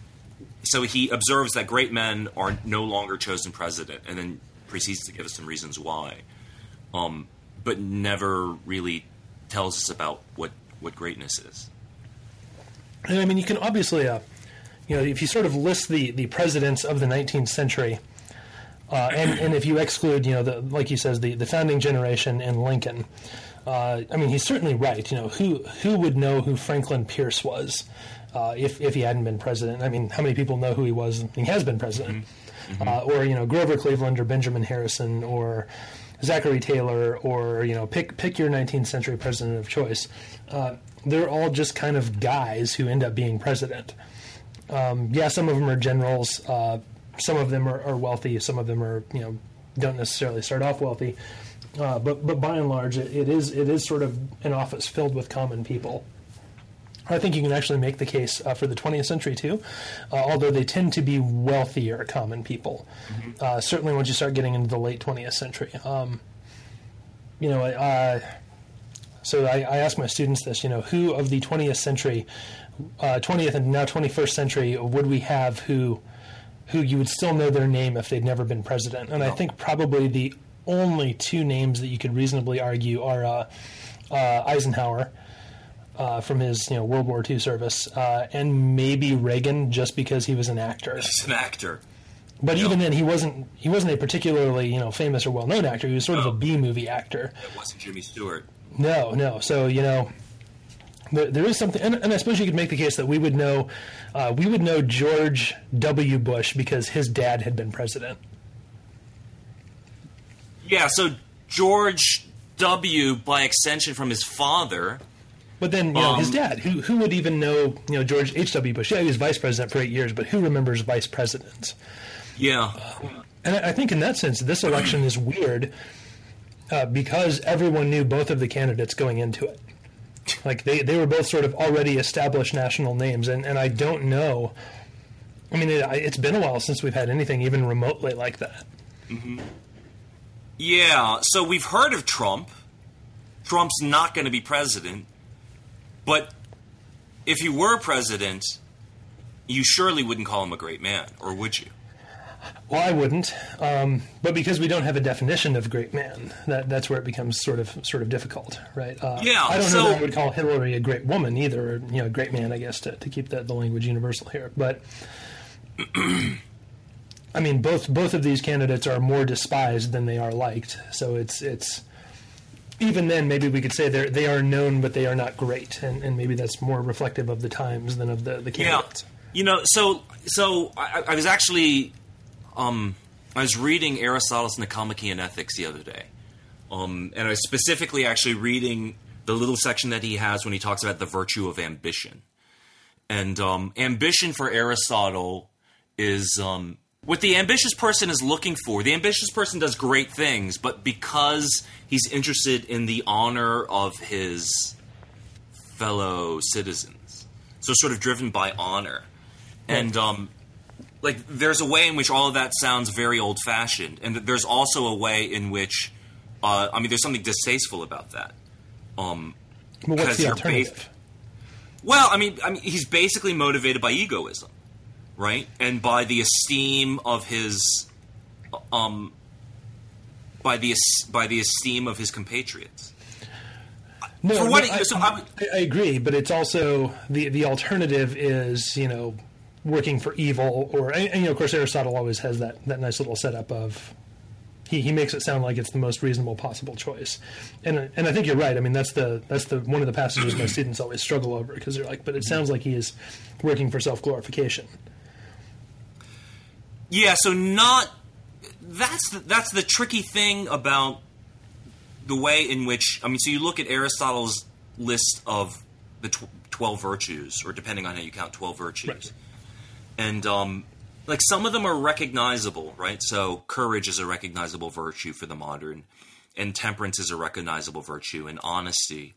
so he observes that great men are no longer chosen president, and then proceeds to give us some reasons why, um, but never really tells us about what, what greatness is. And I mean, you can obviously, uh, you know, if you sort of list the, the presidents of the nineteenth century, uh, and, and if you exclude, you know, the, like he says, the, the founding generation and Lincoln, uh, I mean, he's certainly right. You know, who who would know who Franklin Pierce was uh, if if he hadn't been president? I mean, how many people know who he was? He has been president. Mm-hmm. Mm-hmm. Uh, or you know Grover Cleveland or Benjamin Harrison or Zachary Taylor or you know pick pick your nineteenth century president of choice. Uh, they're all just kind of guys who end up being president. Um, yeah, some of them are generals. Uh, some of them are, are wealthy. Some of them are you know don't necessarily start off wealthy. Uh, but but by and large, it, it is it is sort of an office filled with common people. I think you can actually make the case uh, for the twentieth century, too, uh, although they tend to be wealthier common people, mm-hmm. uh, certainly once you start getting into the late twentieth century. Um, you know, uh, so I, I ask my students this, you know, who of the twentieth century, uh, twentieth and now twenty-first century would we have who who you would still know their name if they'd never been president? And no. I think probably the only two names that you could reasonably argue are uh, uh, Eisenhower, Uh, from his, you know, World War Two service, uh, and maybe Reagan, just because he was an actor. He's an actor. But You even know? then, he wasn't he wasn't a particularly you know famous or well known actor. He was sort of No. a B movie actor. It wasn't Jimmy Stewart. No, no. So you know, there, there is something, and, and I suppose you could make the case that we would know, uh, we would know George W. Bush because his dad had been president. Yeah, so George W. by extension from his father. But then, you know, his Um, dad. Who who would even know? You know, George H W. Bush. Yeah, he was vice president for eight years, but who remembers vice presidents? Yeah. And I I think in that sense, this election is weird uh, because everyone knew both of the candidates going into it. Like, they, they were both sort of already established national names, and, and I don't know. I mean, it, I- it's been a while since we've had anything even remotely like that. Yeah, so we've heard of Trump. Trump's not going to be president. But if he were president, you surely wouldn't call him a great man, or would you? Well, I wouldn't, um, but because we don't have a definition of great man, that that's where it becomes sort of sort of difficult, right? Uh, Yeah, I don't so- know that I would call Hillary a great woman either, or, you know, a great man, I guess, to, to keep the, the language universal here. But I mean, both both of these candidates are more despised than they are liked. So it's it's even then maybe we could say they they are known, but they are not great, and, and maybe that's more reflective of the times than of the the candidates. Yeah. You know, so so I, I was actually um, I was reading Aristotle's Nicomachean Ethics the other day, um, and I was specifically actually reading the little section that he has when he talks about the virtue of ambition. And um, ambition for Aristotle is um, what the ambitious person is looking for. The ambitious person does great things, but because he's interested in the honor of his fellow citizens, so sort of driven by honor. And um, like, there's a way in which all of that sounds very old-fashioned, and there's also a way in which, uh, I mean, there's something distasteful about that. Um, But what's 'cause the you're alternative? based- Well, I mean, I mean, he's basically motivated by egoism, right? And by the esteem of his, um, by the es- by the esteem of his compatriots. No, For what no, it- I, so I would- I, I agree, but it's also the the alternative is, you know, working for evil, or and, and, you know, of course, Aristotle always has that that nice little setup of he, he makes it sound like it's the most reasonable possible choice, and and I think you're right. I mean, that's the that's the one of the passages my students always struggle over because they're like, but it sounds like he is working for self glorification. Yeah, so not that's the, that's the tricky thing about the way in which, I mean, so you look at Aristotle's list of the tw- twelve virtues, or depending on how you count, twelve virtues, Right. and um, like some of them are recognizable, right? So courage is a recognizable virtue for the modern, and temperance is a recognizable virtue, and honesty.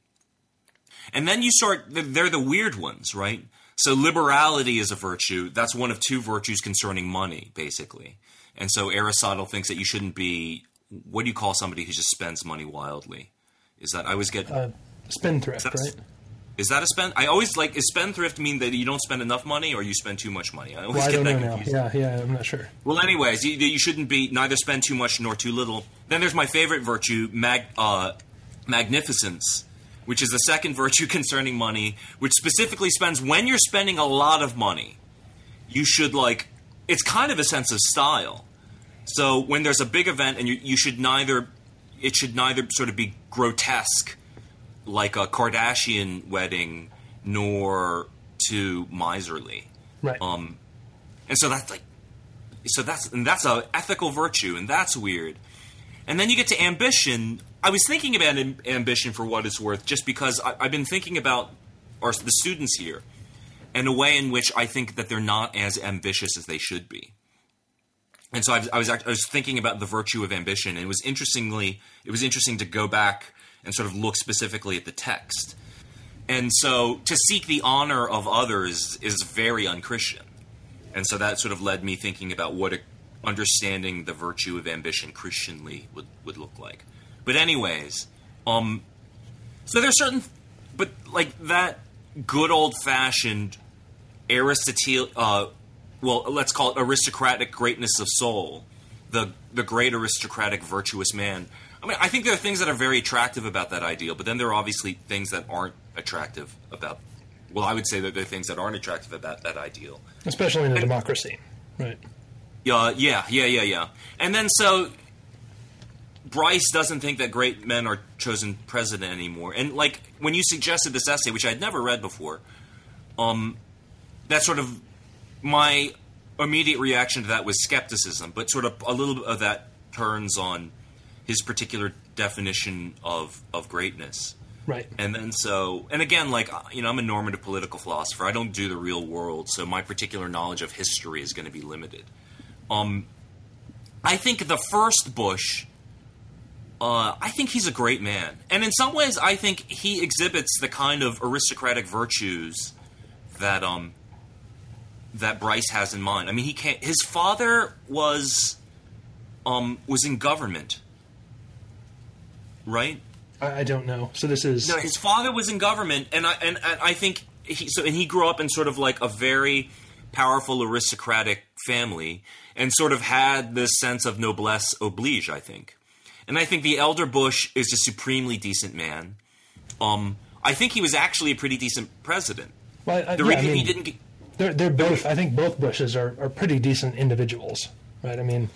And then you start, they're the weird ones, right? So liberality is a virtue. That's one of two virtues concerning money, basically. And so Aristotle thinks that you shouldn't be, what do you call somebody who just spends money wildly? Is that, I always get, Uh, spendthrift, That's- right? is that a spend? I always like, is spendthrift mean that you don't spend enough money or you spend too much money? I always Well, I get don't that know now. confused. Yeah, yeah, I'm not sure. Well, anyways, you, you shouldn't be neither spend too much nor too little. Then there's my favorite virtue, mag, uh, magnificence, which is the second virtue concerning money, which specifically spends when you're spending a lot of money. You should like, it's kind of a sense of style. So when there's a big event, and you, you should neither, it should neither sort of be grotesque, like a Kardashian wedding, nor too miserly. Right. Um, and so that's like, so that's and that's a ethical virtue, and that's weird. And then you get to ambition. I was thinking about am- ambition for what it's worth, just because I, I've been thinking about our the students here, and a way in which I think that they're not as ambitious as they should be. And so I was, I was act- I was thinking about the virtue of ambition, and it was interestingly it was interesting to go back and sort of look specifically at the text. And so to seek the honor of others is very unchristian. And so that sort of led me thinking about what a, understanding the virtue of ambition Christianly would, would look like. But anyways, um, so there's certain, but like that good old-fashioned Aristotelian, uh, well, let's call it aristocratic greatness of soul, the the great aristocratic virtuous man. I mean, I think there are things that are very attractive about that ideal, but then there are obviously things that aren't attractive about, well, I would say that there are things that aren't attractive about that ideal. Especially in a democracy, right? Uh, yeah, yeah, yeah, yeah. And then so Bryce doesn't think that great men are chosen president anymore. And like when you suggested this essay, which I'd never read before, um, that sort of my immediate reaction to that was skepticism, but sort of a little bit of that turns on his particular definition of of greatness. Right. And then so, and again, like, you know, I'm a normative political philosopher. I don't do the real world, so my particular knowledge of history is going to be limited. Um, I think the first Bush, uh, I think he's a great man. And in some ways, I think he exhibits the kind of aristocratic virtues that um, that Bryce has in mind. I mean, he can't, his father was um, was in government, right? I, I don't know. So this is no. His father was in government, and I and, and I think he so and he grew up in sort of like a very powerful aristocratic family, and sort of had this sense of noblesse oblige. I think, and I think the elder Bush is a supremely decent man. Um, I think he was actually a pretty decent president. Well, I, the yeah, reason I mean, he didn't get, they're they're both. I think both Bushes are, are pretty decent individuals, right? I mean,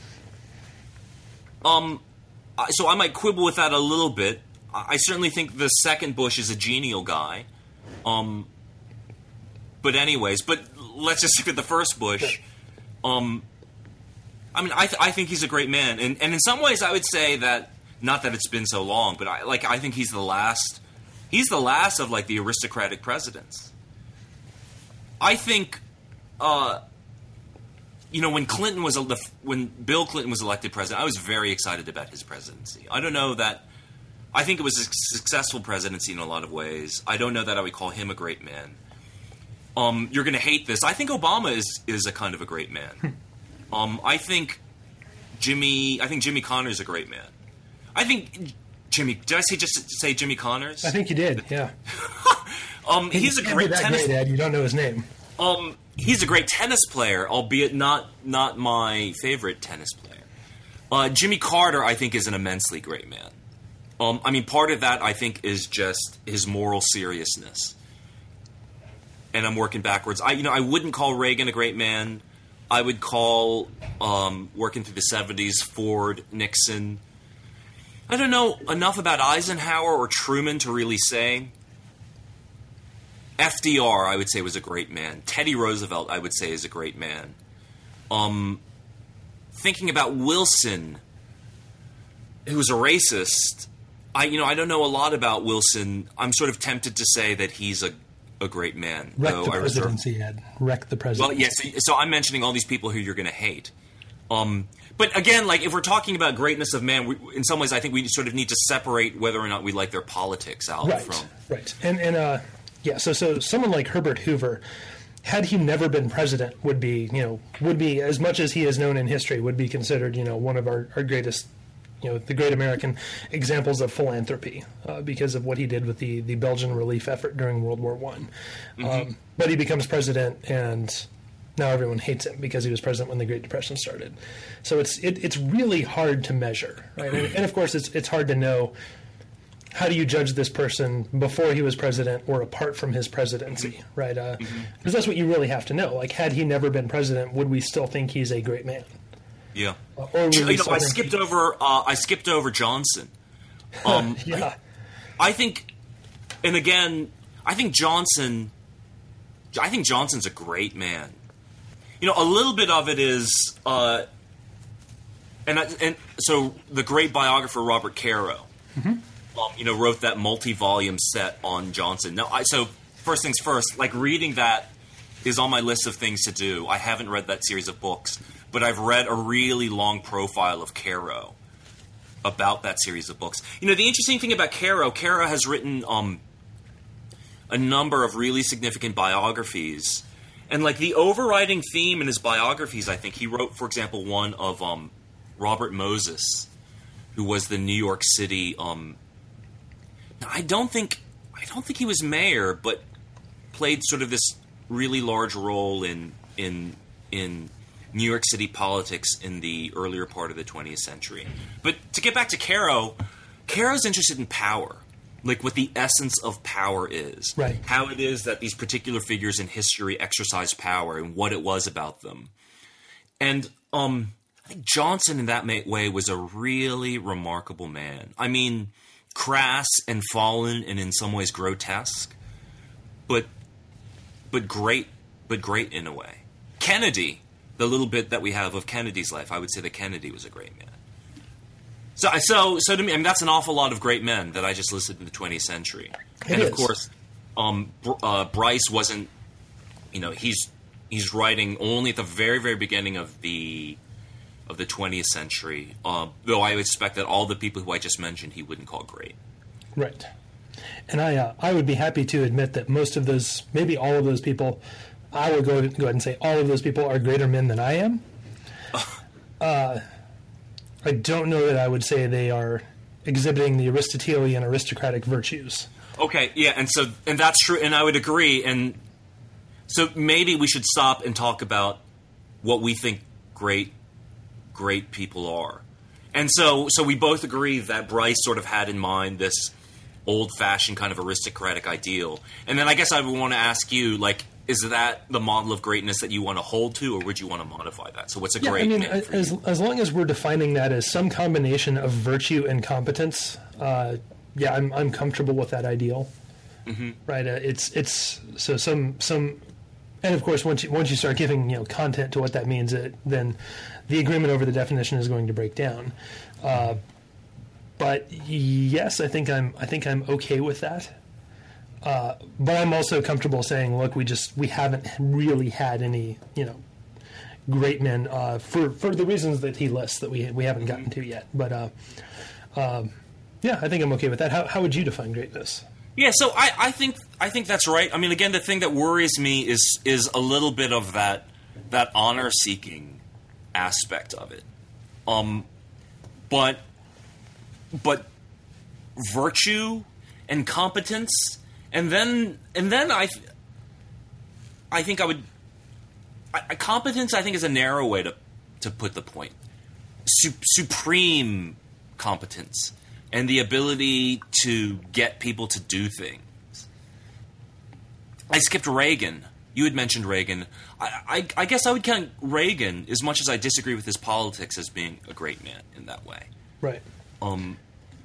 um, so I might quibble with that a little bit. I certainly think the second Bush is a genial guy. Um, but anyways, but let's just look at the first Bush. Um, I mean, I, th- I think he's a great man. And, and in some ways I would say that, not that it's been so long, but I, like, I think he's the last, he's the last of like the aristocratic presidents. I think, uh, you know, when Clinton was, a, when Bill Clinton was elected president, I was very excited about his presidency. I don't know that, I think it was a successful presidency in a lot of ways. I don't know that I would call him a great man. Um, you're going to hate this. I think Obama is is a kind of a great man. um, I think Jimmy. I think Jimmy Connors is a great man. I think Jimmy. Did I say just say Jimmy Connors? I think you did. Yeah. um, he's a great that tennis. Great, Ed. You don't know his name. Um, he's a great tennis player, albeit not not my favorite tennis player. Uh, Jimmy Carter, I think, is an immensely great man. Um, I mean, part of that, I think, is just his moral seriousness. And I'm working backwards. I, you know, I wouldn't call Reagan a great man. I would call, um, working through the seventies, Ford, Nixon. I don't know enough about Eisenhower or Truman to really say. F D R, I would say, was a great man. Teddy Roosevelt, I would say, is a great man. Um, thinking about Wilson, who was a racist. I, you know, I don't know a lot about Wilson. I'm sort of tempted to say that he's a, a great man. Wreck the presidency, Ed. Wreck the presidency. Well, yes. Yeah, so, so I'm mentioning all these people who you're going to hate. Um, but again, like if we're talking about greatness of man, we, in some ways, I think we sort of need to separate whether or not we like their politics out right, from. Right. And and uh, yeah. So so someone like Herbert Hoover, had he never been president, would be you know would be as much as he is known in history, would be considered you know one of our, our greatest. You know, the great American examples of philanthropy uh, because of what he did with the, the Belgian relief effort during World War One. Mm-hmm. Um, but he becomes president, and now everyone hates him because he was president when the Great Depression started. So it's it, it's really hard to measure, right? And, and of course, it's it's hard to know how do you judge this person before he was president or apart from his presidency, right? Uh, mm-hmm. Because that's what you really have to know. Like, had he never been president, would we still think he's a great man? Yeah, or really you know, I skipped over. Uh, I skipped over Johnson. Um, yeah, I, I think, and again, I think Johnson. I think Johnson's a great man. You know, a little bit of it is, uh, and I, and so the great biographer Robert Caro, mm-hmm. um, you know, wrote that multi-volume set on Johnson. Now, I, so first things first, like reading that is on my list of things to do. I haven't read that series of books. But I've read a really long profile of Caro about that series of books. You know, the interesting thing about Caro, Caro has written um, a number of really significant biographies. And, like, the overriding theme in his biographies, I think, he wrote, for example, one of um, Robert Moses, who was the New York City... Um, I don't think I don't think he was mayor, but played sort of this really large role in in in... New York City politics in the earlier part of the twentieth century. But to get back to Caro, Caro's interested in power, like what the essence of power is. Right. How it is that these particular figures in history exercise power and what it was about them. And um, I think Johnson in that ma- way was a really remarkable man. I mean, crass and fallen and in some ways grotesque, but but great, but great in a way. Kennedy, the little bit that we have of Kennedy's life, I would say that Kennedy was a great man. So, so, so to me, I mean, that's an awful lot of great men that I just listed in the twentieth century. It and is. of course, um, uh, Bryce wasn't. You know, he's he's writing only at the very, very beginning of the of the twentieth century. Uh, though I would expect that all the people who I just mentioned, he wouldn't call great. Right. And I uh, I would be happy to admit that most of those, maybe all of those people, I would go, go ahead and say all of those people are greater men than I am. uh, I don't know that I would say they are exhibiting the Aristotelian aristocratic virtues. Okay, yeah, and so and that's true, and I would agree. And so maybe we should stop and talk about what we think great, great people are. And so, so we both agree that Bryce sort of had in mind this old-fashioned kind of aristocratic ideal. And then I guess I would want to ask you, like, is that the model of greatness that you want to hold to, or would you want to modify that? So what's a Yeah, great I mean, man for as you? as long as we're defining that as some combination of virtue and competence, uh, yeah, I'm I'm comfortable with that ideal. Mm-hmm. Right? Uh, it's it's so some some, and of course, once you once you start giving you know content to what that means, it, then the agreement over the definition is going to break down. Uh, but yes, I think I'm I think I'm okay with that. Uh, but I'm also comfortable saying, look, we just we haven't really had any, you know, great men uh, for for the reasons that he lists that we we haven't gotten to yet. But uh, uh, yeah, I think I'm okay with that. How how would you define greatness? Yeah, so I, I think I think that's right. I mean, again, the thing that worries me is is a little bit of that that honor seeking aspect of it. Um, but but virtue and competence. And then, and then I, I think I would. I, competence, I think, is a narrow way to, to put the point. Su- supreme competence and the ability to get people to do things. I skipped Reagan. You had mentioned Reagan. I, I, I guess I would count Reagan, as much as I disagree with his politics, as being a great man in that way. Right. Um.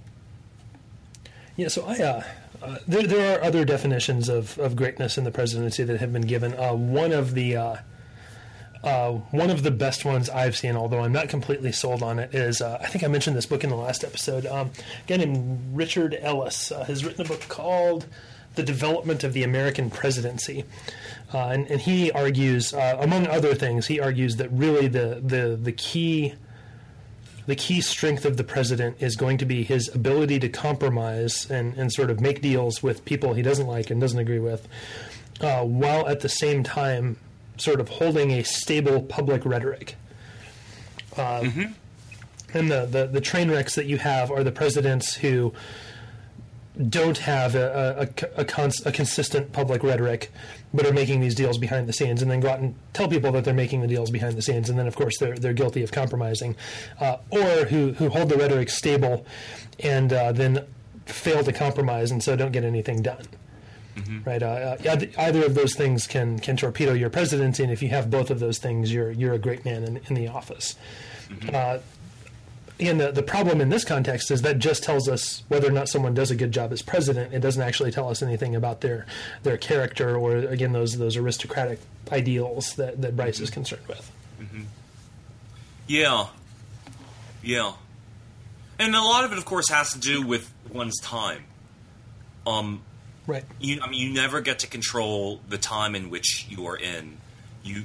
Yeah. So I. Uh, Uh, there, there are other definitions of, of greatness in the presidency that have been given. Uh, one of the uh, uh, one of the best ones I've seen, although I'm not completely sold on it, is uh, I think I mentioned this book in the last episode. Um, a guy named Richard Ellis uh, has written a book called "The Development of the American Presidency," uh, and, and he argues, uh, among other things, he argues that really the the the key. The key strength of the president is going to be his ability to compromise and, and sort of make deals with people he doesn't like and doesn't agree with, uh, while at the same time sort of holding a stable public rhetoric. Uh, mm-hmm. And the, the, the train wrecks that you have are the presidents who don't have a, a, a, cons- a consistent public rhetoric, but are making these deals behind the scenes, and then go out and tell people that they're making the deals behind the scenes, and then of course they're they're guilty of compromising, uh, or who who hold the rhetoric stable, and uh, then fail to compromise, and so don't get anything done. Mm-hmm. Right? Uh, either of those things can can torpedo your presidency, and if you have both of those things, you're you're a great man in, in the office. Mm-hmm. Uh, And the, the problem in this context is that just tells us whether or not someone does a good job as president. It doesn't actually tell us anything about their their character or, again, those those aristocratic ideals that, that Bryce mm-hmm. is concerned with. Mm-hmm. Yeah. Yeah. And a lot of it, of course, has to do with one's time. Um, right. You, I mean, you never get to control the time in which you are in. You,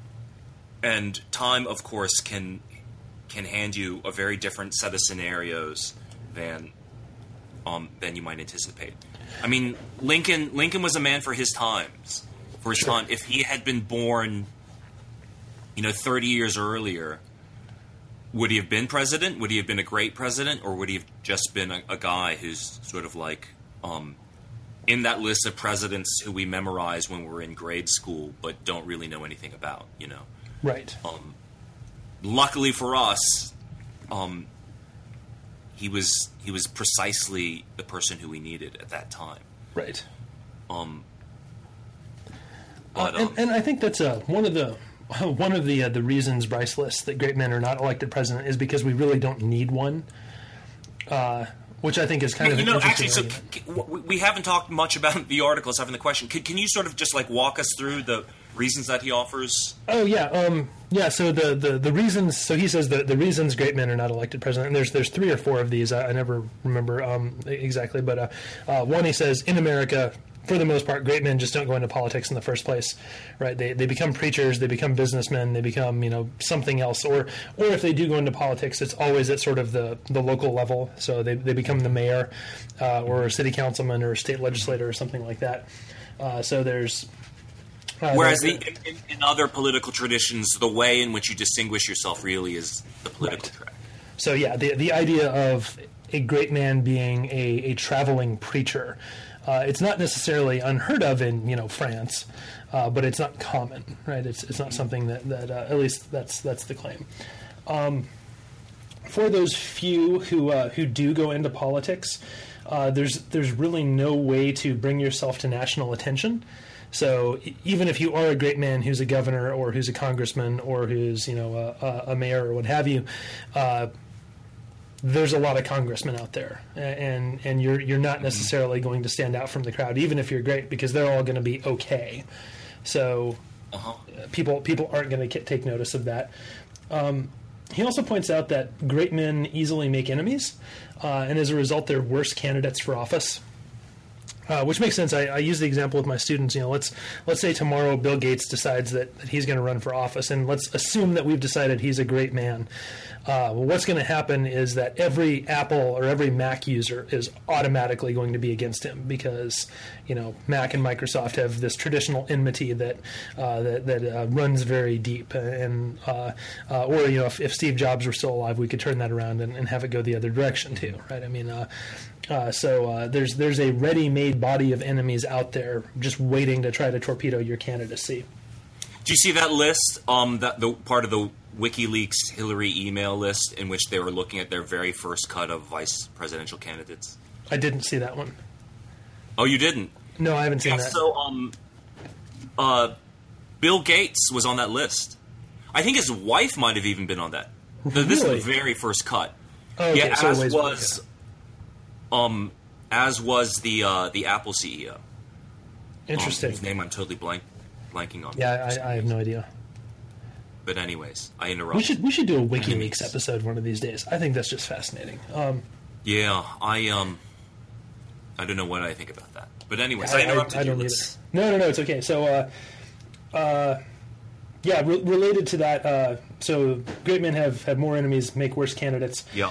and time, of course, can... can hand you a very different set of scenarios than um, than you might anticipate. I mean, Lincoln Lincoln was a man for his times. For his sure. time, if he had been born, you know, thirty years earlier, would he have been president? Would he have been a great president, or would he have just been a, a guy who's sort of like um, in that list of presidents who we memorize when we're in grade school, but don't really know anything about? You know, right. Um, Luckily for us, um, he was he was precisely the person who we needed at that time. Right. Um, uh, but, and, um, and I think that's uh, one of the one of the uh, the reasons Bryce lists that great men are not elected president is because we really don't need one, uh, which I think is kind you of an know. interesting Actually, so argument. c- c- we haven't talked much about the articles having the question. Can, can you sort of just like walk us through the reasons that he offers? Oh yeah, um, yeah. So the, the, the reasons. So he says the, the reasons great men are not elected president. And there's there's three or four of these. I, I never remember um, exactly, but uh, uh, one he says in America, for the most part, great men just don't go into politics in the first place, right? They they become preachers, they become businessmen, they become you know something else, or or if they do go into politics, it's always at sort of the, the local level. So they they become the mayor, uh, or a city councilman, or a state legislator, or something like that. Uh, so there's. Uh, Whereas the, in, in other political traditions, the way in which you distinguish yourself really is the political Right. track. So yeah, the the idea of a great man being a, a traveling preacher, uh, it's not necessarily unheard of in you know France, uh, but it's not common, right? It's it's not something that that uh, at least that's that's the claim. Um, for those few who uh, who do go into politics, uh, there's there's really no way to bring yourself to national attention. So e- even if you are a great man who's a governor or who's a congressman or who's you know a, a, a mayor or what have you, uh, there's a lot of congressmen out there, and and you're you're not necessarily going to stand out from the crowd, even if you're great, because they're all going to be okay. So Uh-huh. people people aren't going to take notice of that. Um, he also points out that great men easily make enemies, uh, and as a result, they're worse candidates for office. Uh, which makes sense. I, I use the example with my students. You know, let's let's say tomorrow Bill Gates decides that, that he's going to run for office, and let's assume that we've decided he's a great man. Uh, well, what's going to happen is that every Apple or every Mac user is automatically going to be against him because, you know, Mac and Microsoft have this traditional enmity that uh, that, that uh, runs very deep. And uh, uh, or you know, if, if Steve Jobs were still alive, we could turn that around and, and have it go the other direction too, right? I mean, uh, uh, so uh, there's there's a ready-made body of enemies out there just waiting to try to torpedo your candidacy. Do you see that list? Um, that the part of the WikiLeaks Hillary email list in which they were looking at their very first cut of vice presidential candidates. I didn't see that one. Oh, you didn't? No, I haven't seen Yeah. that. So, um, uh, Bill Gates was on that list. I think his wife might have even been on that. The, This Really? was the very first cut. Oh, okay, yeah, so it as weighs- was, um, as was the uh, the Apple C E O. Interesting. Um, whose name I'm totally blank blanking on. Yeah, I, I have no idea. But anyways, I interrupted. We should we should do a WikiLeaks Enemies. episode one of these days. I think that's just fascinating. Um, Yeah, I um, I don't know what I think about that. But anyways, I, I, I, interrupted I you. don't either. Let's- No, no, no. It's okay. So, uh, uh, yeah, re- related to that. Uh, so, great men have, have more enemies, make worse candidates. Yeah.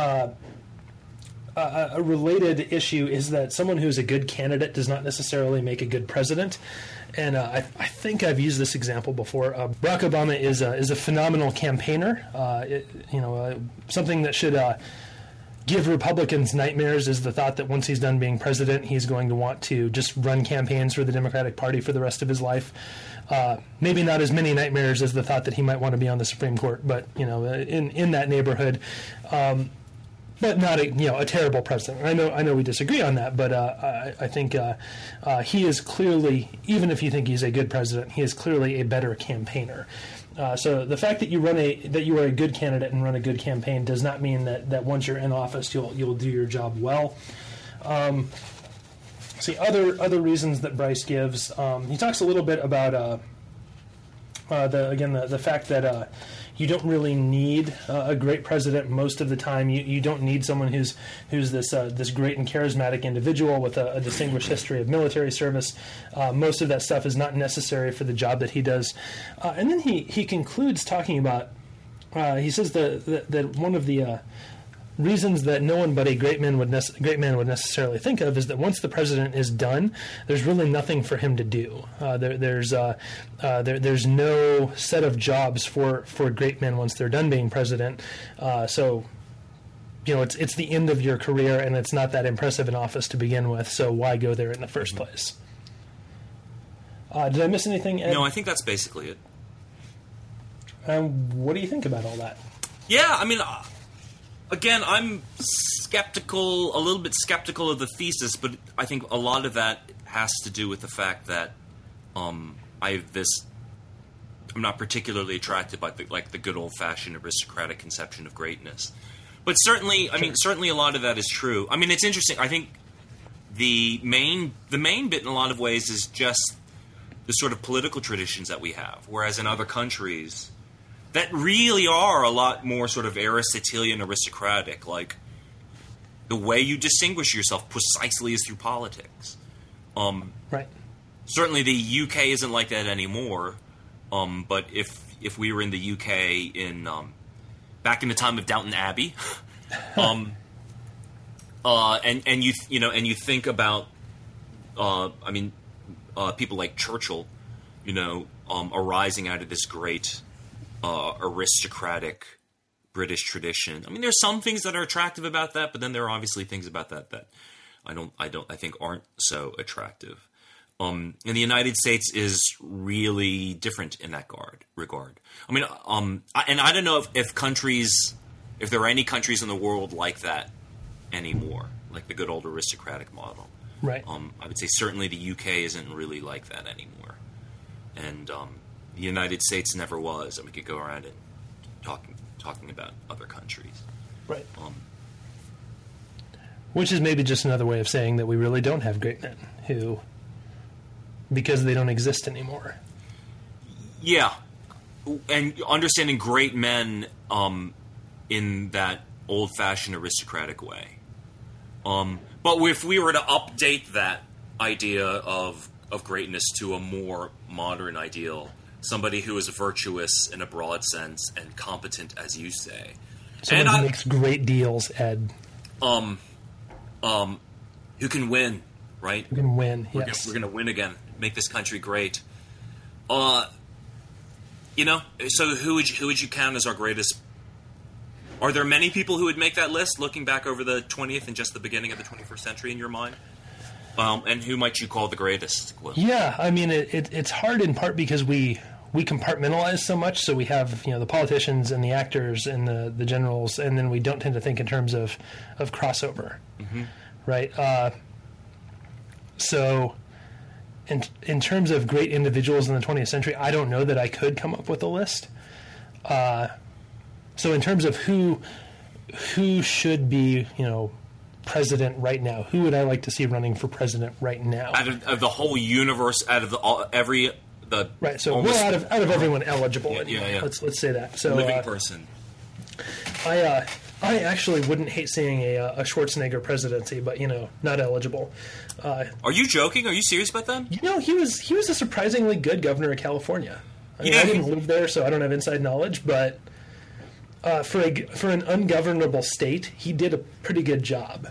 A, a related issue is that someone who's a good candidate does not necessarily make a good president. And uh, I, I think I've used this example before. Uh, Barack Obama is a, is a phenomenal campaigner. Uh, it, you know, uh, something that should uh, give Republicans nightmares is the thought that once he's done being president, he's going to want to just run campaigns for the Democratic Party for the rest of his life. Uh, maybe not as many nightmares as the thought that he might want to be on the Supreme Court, but you know, in in that neighborhood. Um, But not a you know a terrible president. I know I know we disagree on that, but uh, I, I think uh, uh, he is clearly, even if you think he's a good president, he is clearly a better campaigner. Uh, so the fact that you run a that you are a good candidate and run a good campaign does not mean that, that once you're in office you'll you'll do your job well. Um, see other other reasons that Bryce gives. Um, he talks a little bit about uh, uh, the again the the fact that. Uh, You don't really need uh, a great president most of the time. You, you don't need someone who's who's this uh, this great and charismatic individual with a, a distinguished history of military service. Uh, most of that stuff is not necessary for the job that he does. Uh, and then he, he concludes talking about. Uh, he says that that, that one of the uh, reasons that no one but a great man would nece- great man would necessarily think of is that once the president is done, there's really nothing for him to do. Uh, there, there's uh, uh, there, there's no set of jobs for, for great men once they're done being president. Uh, so, you know, it's it's the end of your career, and it's not that impressive an office to begin with. So why go there in the first place? Uh, did I miss anything, Ed? No, I think that's basically it. Um, what do you think about all that? Yeah, I mean, uh, again, I'm skeptical, a little bit skeptical of the thesis, but I think a lot of that has to do with the fact that um, I have this I'm not particularly attracted by the, like the good old fashioned aristocratic conception of greatness. But certainly, I mean, certainly a lot of that is true. I mean, it's interesting. I think the main the main bit in a lot of ways is just the sort of political traditions that we have, whereas in other countries that really are a lot more sort of Aristotelian aristocratic, like the way you distinguish yourself precisely is through politics. Um, right. Certainly the U K isn't like that anymore, um, but if if we were in the U K in um, back in the time of Downton Abbey, um, uh, and and you you know and you think about, uh, I mean, uh, people like Churchill, you know, um, arising out of this great uh, aristocratic British tradition. I mean, there's some things that are attractive about that, but then there are obviously things about that that I don't I don't I think aren't so attractive. Um, and the United States is really different in that guard, regard. I mean, um, I, and I don't know if, if countries, if there are any countries in the world like that anymore, like the good old aristocratic model. Right. Um, I would say certainly the U K isn't really like that anymore. And um, the United States never was. And we could go around and talking talking about other countries. Right. Um, Which is maybe just another way of saying that we really don't have great men who... because they don't exist anymore. Yeah. And understanding great men um, in that old-fashioned aristocratic way. Um, but if we were to update that idea of of greatness to a more modern ideal, somebody who is virtuous in a broad sense and competent, as you say. Someone and who I, makes great deals, Ed. Um, um, who can win, right? Who can win, We're yes. Gonna, we're going to win again. Make this country great. Uh, you know, so who would you, who would you count as our greatest? Are there many people who would make that list, looking back over the twentieth and just the beginning of the twenty-first century in your mind? Um, and who might you call the greatest? Will? Yeah, I mean, it, it, it's hard in part because we we compartmentalize so much. So we have, you know, the politicians and the actors and the, the generals, and then we don't tend to think in terms of, of crossover, Mm-hmm. right? Uh, so... In, in terms of great individuals in the twentieth century, I don't know that I could come up with a list. Uh, so in terms of who who should be, you know, president right now, who would I like to see running for president right now? Out of, of the whole universe, out of the all, every the Right. So almost, we're out of out of everyone eligible. Yeah, anyway. yeah, yeah. Let's let's say that. So living uh, person. I uh, I actually wouldn't hate seeing a, a Schwarzenegger presidency, but you know, not eligible. Uh, Are you joking? Are you serious about that? You know, he was he was a surprisingly good governor of California. I mean, Yeah. I didn't live there, so I don't have inside knowledge. But uh, for a for an ungovernable state, he did a pretty good job.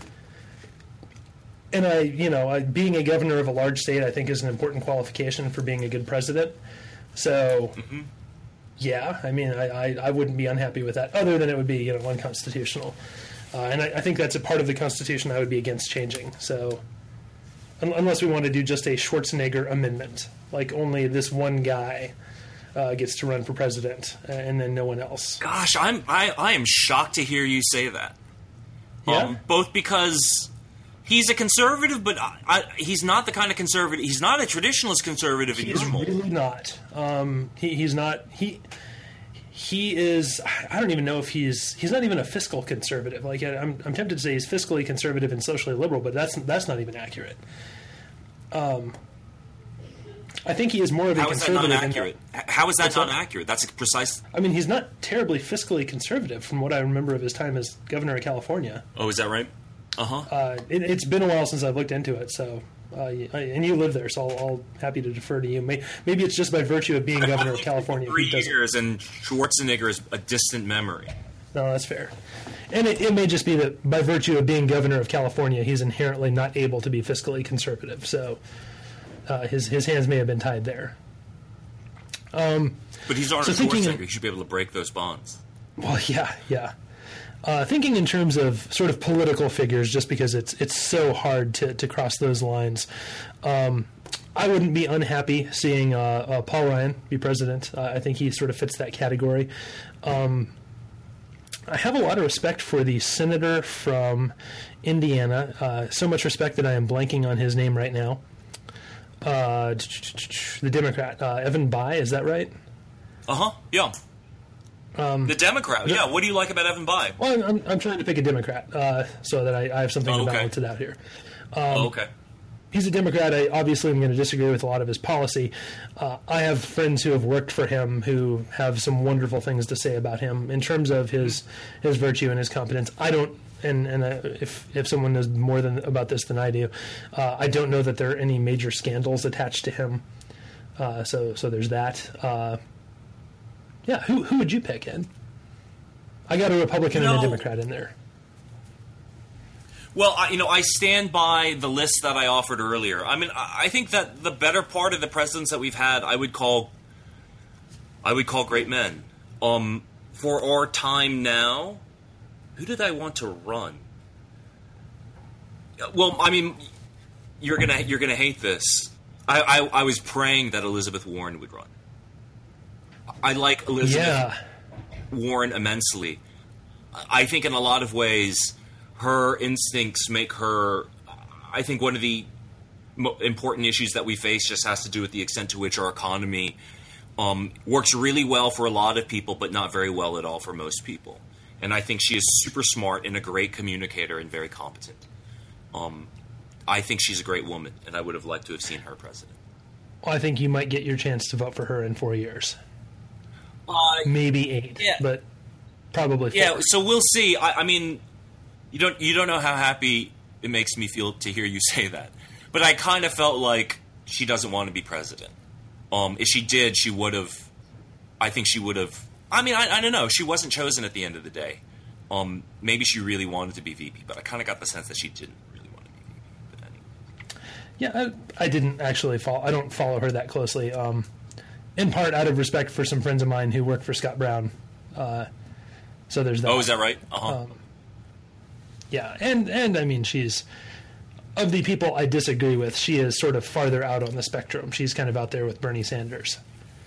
And I, you know, I, being a governor of a large state, I think is an important qualification for being a good president. So, Mm-hmm. yeah, I mean, I, I, I wouldn't be unhappy with that. Other than it would be, you know, unconstitutional. Uh, and I, I think that's a part of the Constitution I would be against changing. So. Unless we want to do just a Schwarzenegger amendment, like only this one guy uh, gets to run for president, and then no one else. Gosh, I'm I, I am shocked to hear you say that. Yeah? Um, both because he's a conservative, but I, I, he's not the kind of conservative. He's not a traditionalist conservative in He's your mold. really not. Um, he, he's not. He he is. I don't even know if he's. He's not even a fiscal conservative. Like I'm, I'm tempted to say he's fiscally conservative and socially liberal, but that's that's not even accurate. Um, I think he is more of a How is that conservative. not in accurate? How is that What's not that? accurate? That's a precise. I mean, he's not terribly fiscally conservative from what I remember of his time as governor of California. Oh, is that right? Uh-huh. Uh, it, it's been a while since I've looked into it, so uh, and you live there, so I'll, I'll happy to defer to you. May, maybe it's just by virtue of being governor of California. Three he doesn't- years, and Schwarzenegger is a distant memory. No, that's fair. And it, it may just be that by virtue of being governor of California, he's inherently not able to be fiscally conservative. So uh, his his hands may have been tied there. Um, But he's Arnold So thinking- Schwarzenegger. He should be able to break those bonds. Well, yeah, yeah. Uh, thinking in terms of sort of political figures, just because it's it's so hard to, to cross those lines, um, I wouldn't be unhappy seeing uh, uh, Paul Ryan be president. Uh, I think he sort of fits that category. Um, I have a lot of respect for the senator from Indiana. Uh, so much respect that I am blanking on his name right now. Uh, the Democrat, uh, Evan Bayh, is that right? Uh huh. Yeah. Um, the Democrat. Yeah. What do you like about Evan Bayh? Well, I'm, I'm, I'm trying to pick a Democrat uh, so that I, I have something Oh, to okay. balance it out here. Um, oh, okay. He's a Democrat. I obviously am going to disagree with a lot of his policy. Uh, I have friends who have worked for him who have some wonderful things to say about him in terms of his his virtue and his competence. I don't, and and uh, if if someone knows more than about this than I do, uh, I don't know that there are any major scandals attached to him. Uh, so so there's that. Uh, yeah, who who would you pick, Ed? I got a Republican No. and a Democrat in there. Well, I, you know, I stand by the list that I offered earlier. I mean, I, I think that the better part of the presidents that we've had, I would call, I would call great men. Um, for our time now, who did I want to run? Well, I mean, you're gonna you're gonna hate this. I, I, I was praying that Elizabeth Warren would run. I like Elizabeth Yeah. Warren immensely. I think in a lot of ways, her instincts make her, I think one of the mo- important issues that we face just has to do with the extent to which our economy um, works really well for a lot of people, but not very well at all for most people. And I think she is super smart and a great communicator and very competent. Um, I think she's a great woman, and I would have liked to have seen her president. Well, I think you might get your chance to vote for her in four years. Uh, Maybe eight, Yeah. but probably four. Yeah, so we'll see. I, I mean, you don't you don't know how happy it makes me feel to hear you say that. But I kind of felt like she doesn't want to be president. Um, if she did, she would have. I think she would have. I mean, I, I don't know. She wasn't chosen at the end of the day. Um, maybe she really wanted to be V P, but I kind of got the sense that she didn't really want to be V P. But anyway. Yeah, I, I didn't actually follow. I don't follow her that closely. Um, in part out of respect for some friends of mine who work for Scott Brown. Uh, so there's that. Oh, is that right? Uh-huh. Um, yeah, and and I mean, she's of the people I disagree with. She is sort of farther out on the spectrum. She's kind of out there with Bernie Sanders.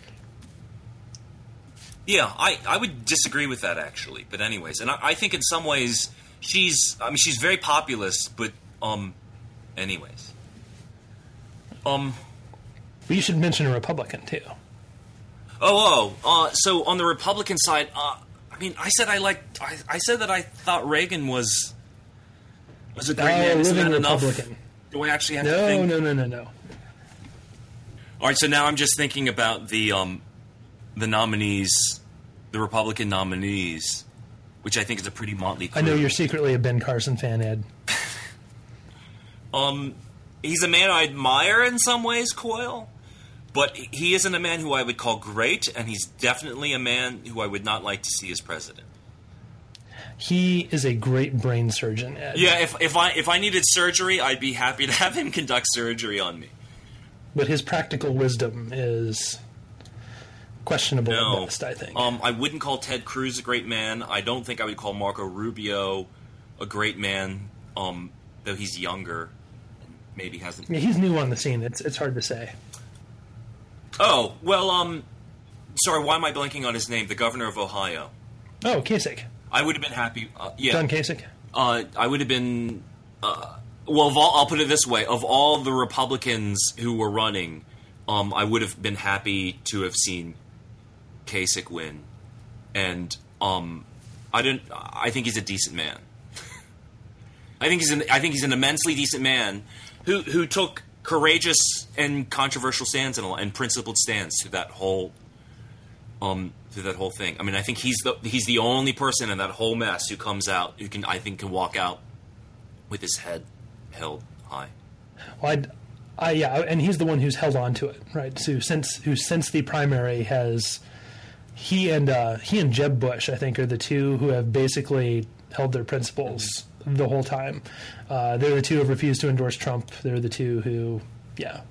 Yeah, I, I would disagree with that, actually. But anyways, and I, I think in some ways she's, I mean, she's very populist, but, um, anyways. Um, But you should mention a Republican, too. oh, oh, uh, so on the Republican side, uh, I mean, I said I liked, I, I said that I thought Reagan was, was a great Oh, man. Isn't living that enough? Republican. Do I actually have to No, think? no, no, no, no. All right, so now I'm just thinking about the, um, the nominees, the Republican nominees, which I think is a pretty motley crew. I know you're secretly a Ben Carson fan, Ed. Um, he's a man I admire in some ways, Coyle, but he isn't a man who I would call great, and he's definitely a man who I would not like to see as president. He is a great brain surgeon, Ed. Yeah, if if I if I needed surgery, I'd be happy to have him conduct surgery on me. But his practical wisdom is questionable No, at best, I think. Um, I wouldn't call Ted Cruz a great man. I don't think I would call Marco Rubio a great man, um, though he's younger. Maybe hasn't. Yeah, he's new on the scene. It's it's hard to say. Oh, well, um, sorry, why am I blanking on his name? The governor of Ohio. Oh, Kasich. I would have been happy. Uh, yeah. John Kasich. Uh, I would have been. Uh, well, of all, I'll put it this way: of all the Republicans who were running, um, I would have been happy to have seen Kasich win, and um, I didn't. I think he's a decent man. I think he's an. I think he's an immensely decent man who who took courageous and controversial stands and, and principled stands through that whole. Um, through that whole thing. I mean, I think he's the he's the only person in that whole mess who comes out who can I think can walk out with his head held high. Well, I'd, I yeah, and he's the one who's held on to it, right? So since who since the primary has he and uh, he and Jeb Bush, I think, are the two who have basically held their principles the whole time. Uh, they're the two who have refused to endorse Trump. They're the two who, yeah.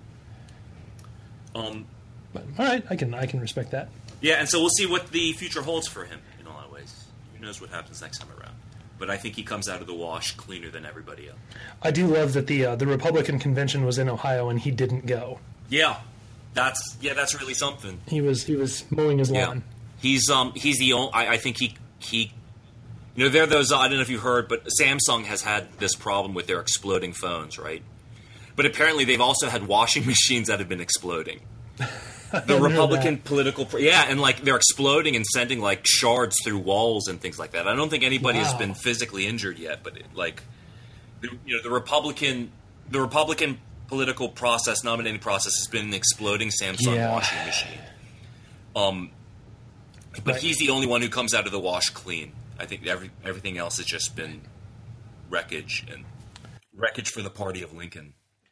Um, But all right, I can I can respect that. yeah, and so we'll see what the future holds for him in a lot of ways. Who knows what happens next time around? But I think he comes out of the wash cleaner than everybody else. I do love that the uh, the Republican convention was in Ohio and he didn't go. Yeah, that's yeah, that's really something. He was he was mowing his Yeah, lawn. he's um he's the only. I, I think he he. You know, there are those. I don't know if you heard, but Samsung has had this problem with their exploding phones, right? But apparently, they've also had washing machines that have been exploding. the Republican political, yeah, and like they're exploding and sending like shards through walls and things like that. I don't think anybody wow. has been physically injured yet, but it, like, the, you know, the Republican, the Republican political process, nominating process, has been an exploding Samsung yeah. washing machine. Um, but right. he's the only one who comes out of the wash clean. I think every everything else has just been wreckage and wreckage for the party of Lincoln.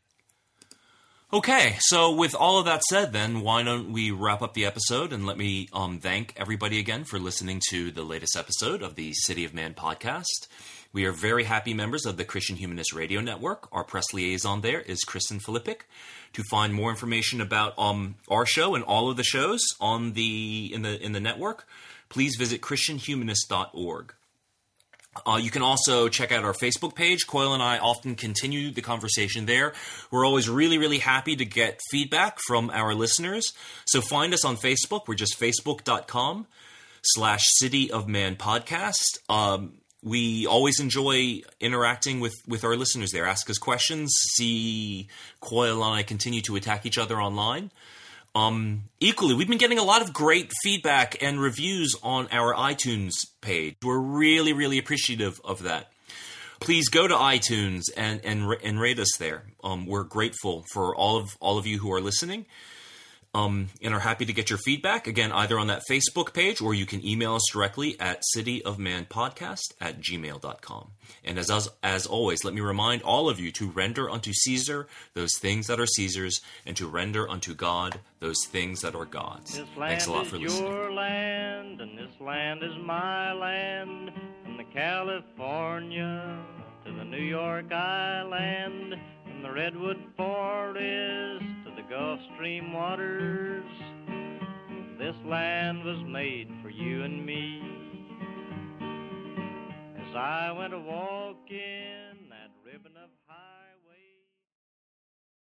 Okay, so with all of that said, then, why don't we wrap up the episode, and let me um, thank everybody again for listening to the latest episode of the City of Man podcast. We are very happy members of the Christian Humanist Radio Network. Our press liaison there is Kristen Filippic. To find more information about um, our show and all of the shows on the in the in the network, please visit christian humanist dot org. Uh, you can also check out our Facebook page. Coyle and I often continue the conversation there. We're always really, really happy to get feedback from our listeners. So find us on Facebook. We're just facebook.com slash City of Man podcast. Um, we always enjoy interacting with, with our listeners there. Ask us questions. See Coyle and I continue to attack each other online. Um, equally, we've been getting a lot of great feedback and reviews on our iTunes page. We're really, really appreciative of that. Please go to iTunes and and, and rate us there. Um, we're grateful for all of all of you who are listening, um, and are happy to get your feedback. Again, either on that Facebook page, or you can email us directly at cityofmanpodcast at gmail dot com. And as, as as always, let me remind all of you to render unto Caesar those things that are Caesar's, and to render unto God those things that are God's. This land Thanks a lot for is listening. your land, and this land is my land, from the California to the New York Island, from the Redwood Forest to the Gulf Stream waters. This land was made for you and me. As I went to war